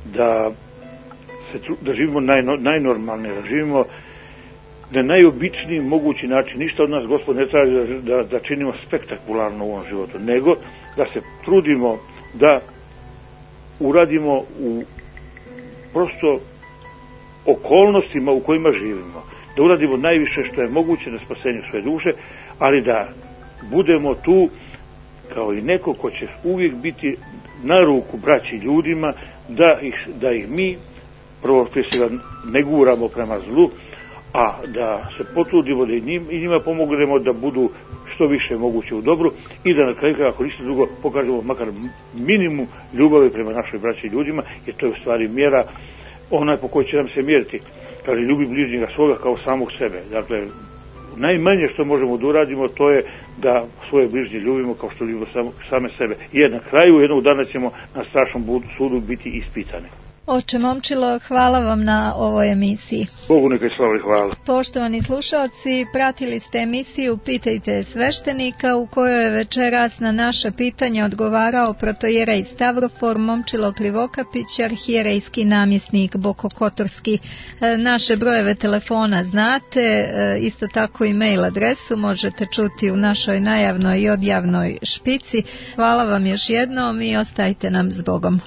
da živimo najnormalnije, da živimo na najobičniji mogući način. Ništa od nas Gospod ne traži da činimo spektakularno u ovom životu, nego da se trudimo da uradimo u prosto okolnostima u kojima živimo, da uradimo najviše što je moguće na spasenju svoje duše, ali da budemo tu kao i neko ko će uvijek biti na ruku braći ljudima, da ih mi prvo prije svega ne guramo prema zlu, a da se potrudimo da i njima pomognemo da budu što više moguće u dobru i da na kraju, ako ništa drugo, pokažemo makar minimum ljubavi prema našoj braći i ljudima, jer to je u stvari mjera onaj po kojoj će nam se mjeriti. Kaže, ljubi bližnjega svoga kao samog sebe. Dakle, najmanje što možemo da uradimo, to je da svoje bližnje ljubimo kao što ljubimo same sebe. Jer na kraju jednog dana ćemo na strašnom sudu biti ispitani. Oče Momčilo, hvala vam na ovoj emisiji. Bogu neka slava i hvala. Poštovani slušalci, pratili ste emisiju Pitajte sveštenika, u kojoj je večeras na naše pitanje odgovarao protojerej Stavrofor Momčilo Krivokapić, arhijerejski namjesnik Bokokotorski. Naše brojeve telefona znate, isto tako i mail adresu možete čuti u našoj najavnoj i odjavnoj špici. Hvala vam još jednom i ostajte nam s Bogom.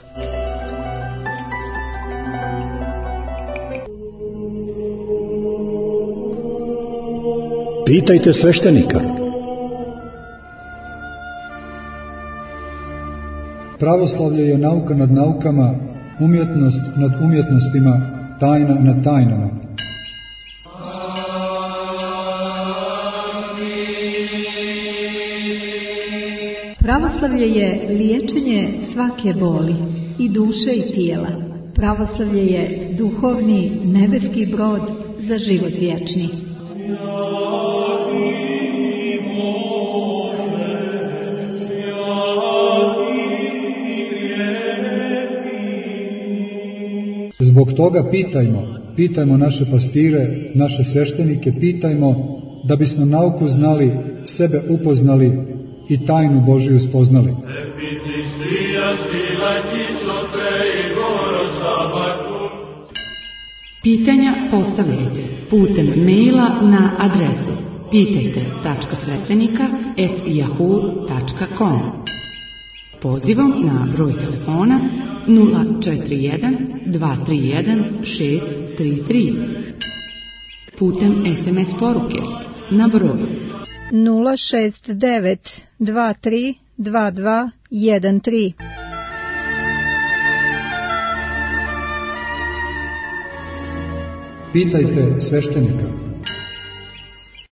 Pitajte sveštenika. Pravoslavlje je nauka nad naukama, umjetnost nad umjetnostima, tajna nad tajnama. Pravoslavlje je liječenje svake boli, i duše i tijela. Pravoslavlje je duhovni nebeski brod za život vječni. Zbog toga pitajmo naše pastire, naše sveštenike, pitajmo da bismo nauku znali, sebe upoznali i tajnu Božiju spoznali. Pitanja postavljajte putem maila na adresu pitajte.sveštenika@yahoo.com. Pozivom na broj telefona 041 231 633. Putem SMS poruke na broj 069 23 22 13. Pitajte sveštenika.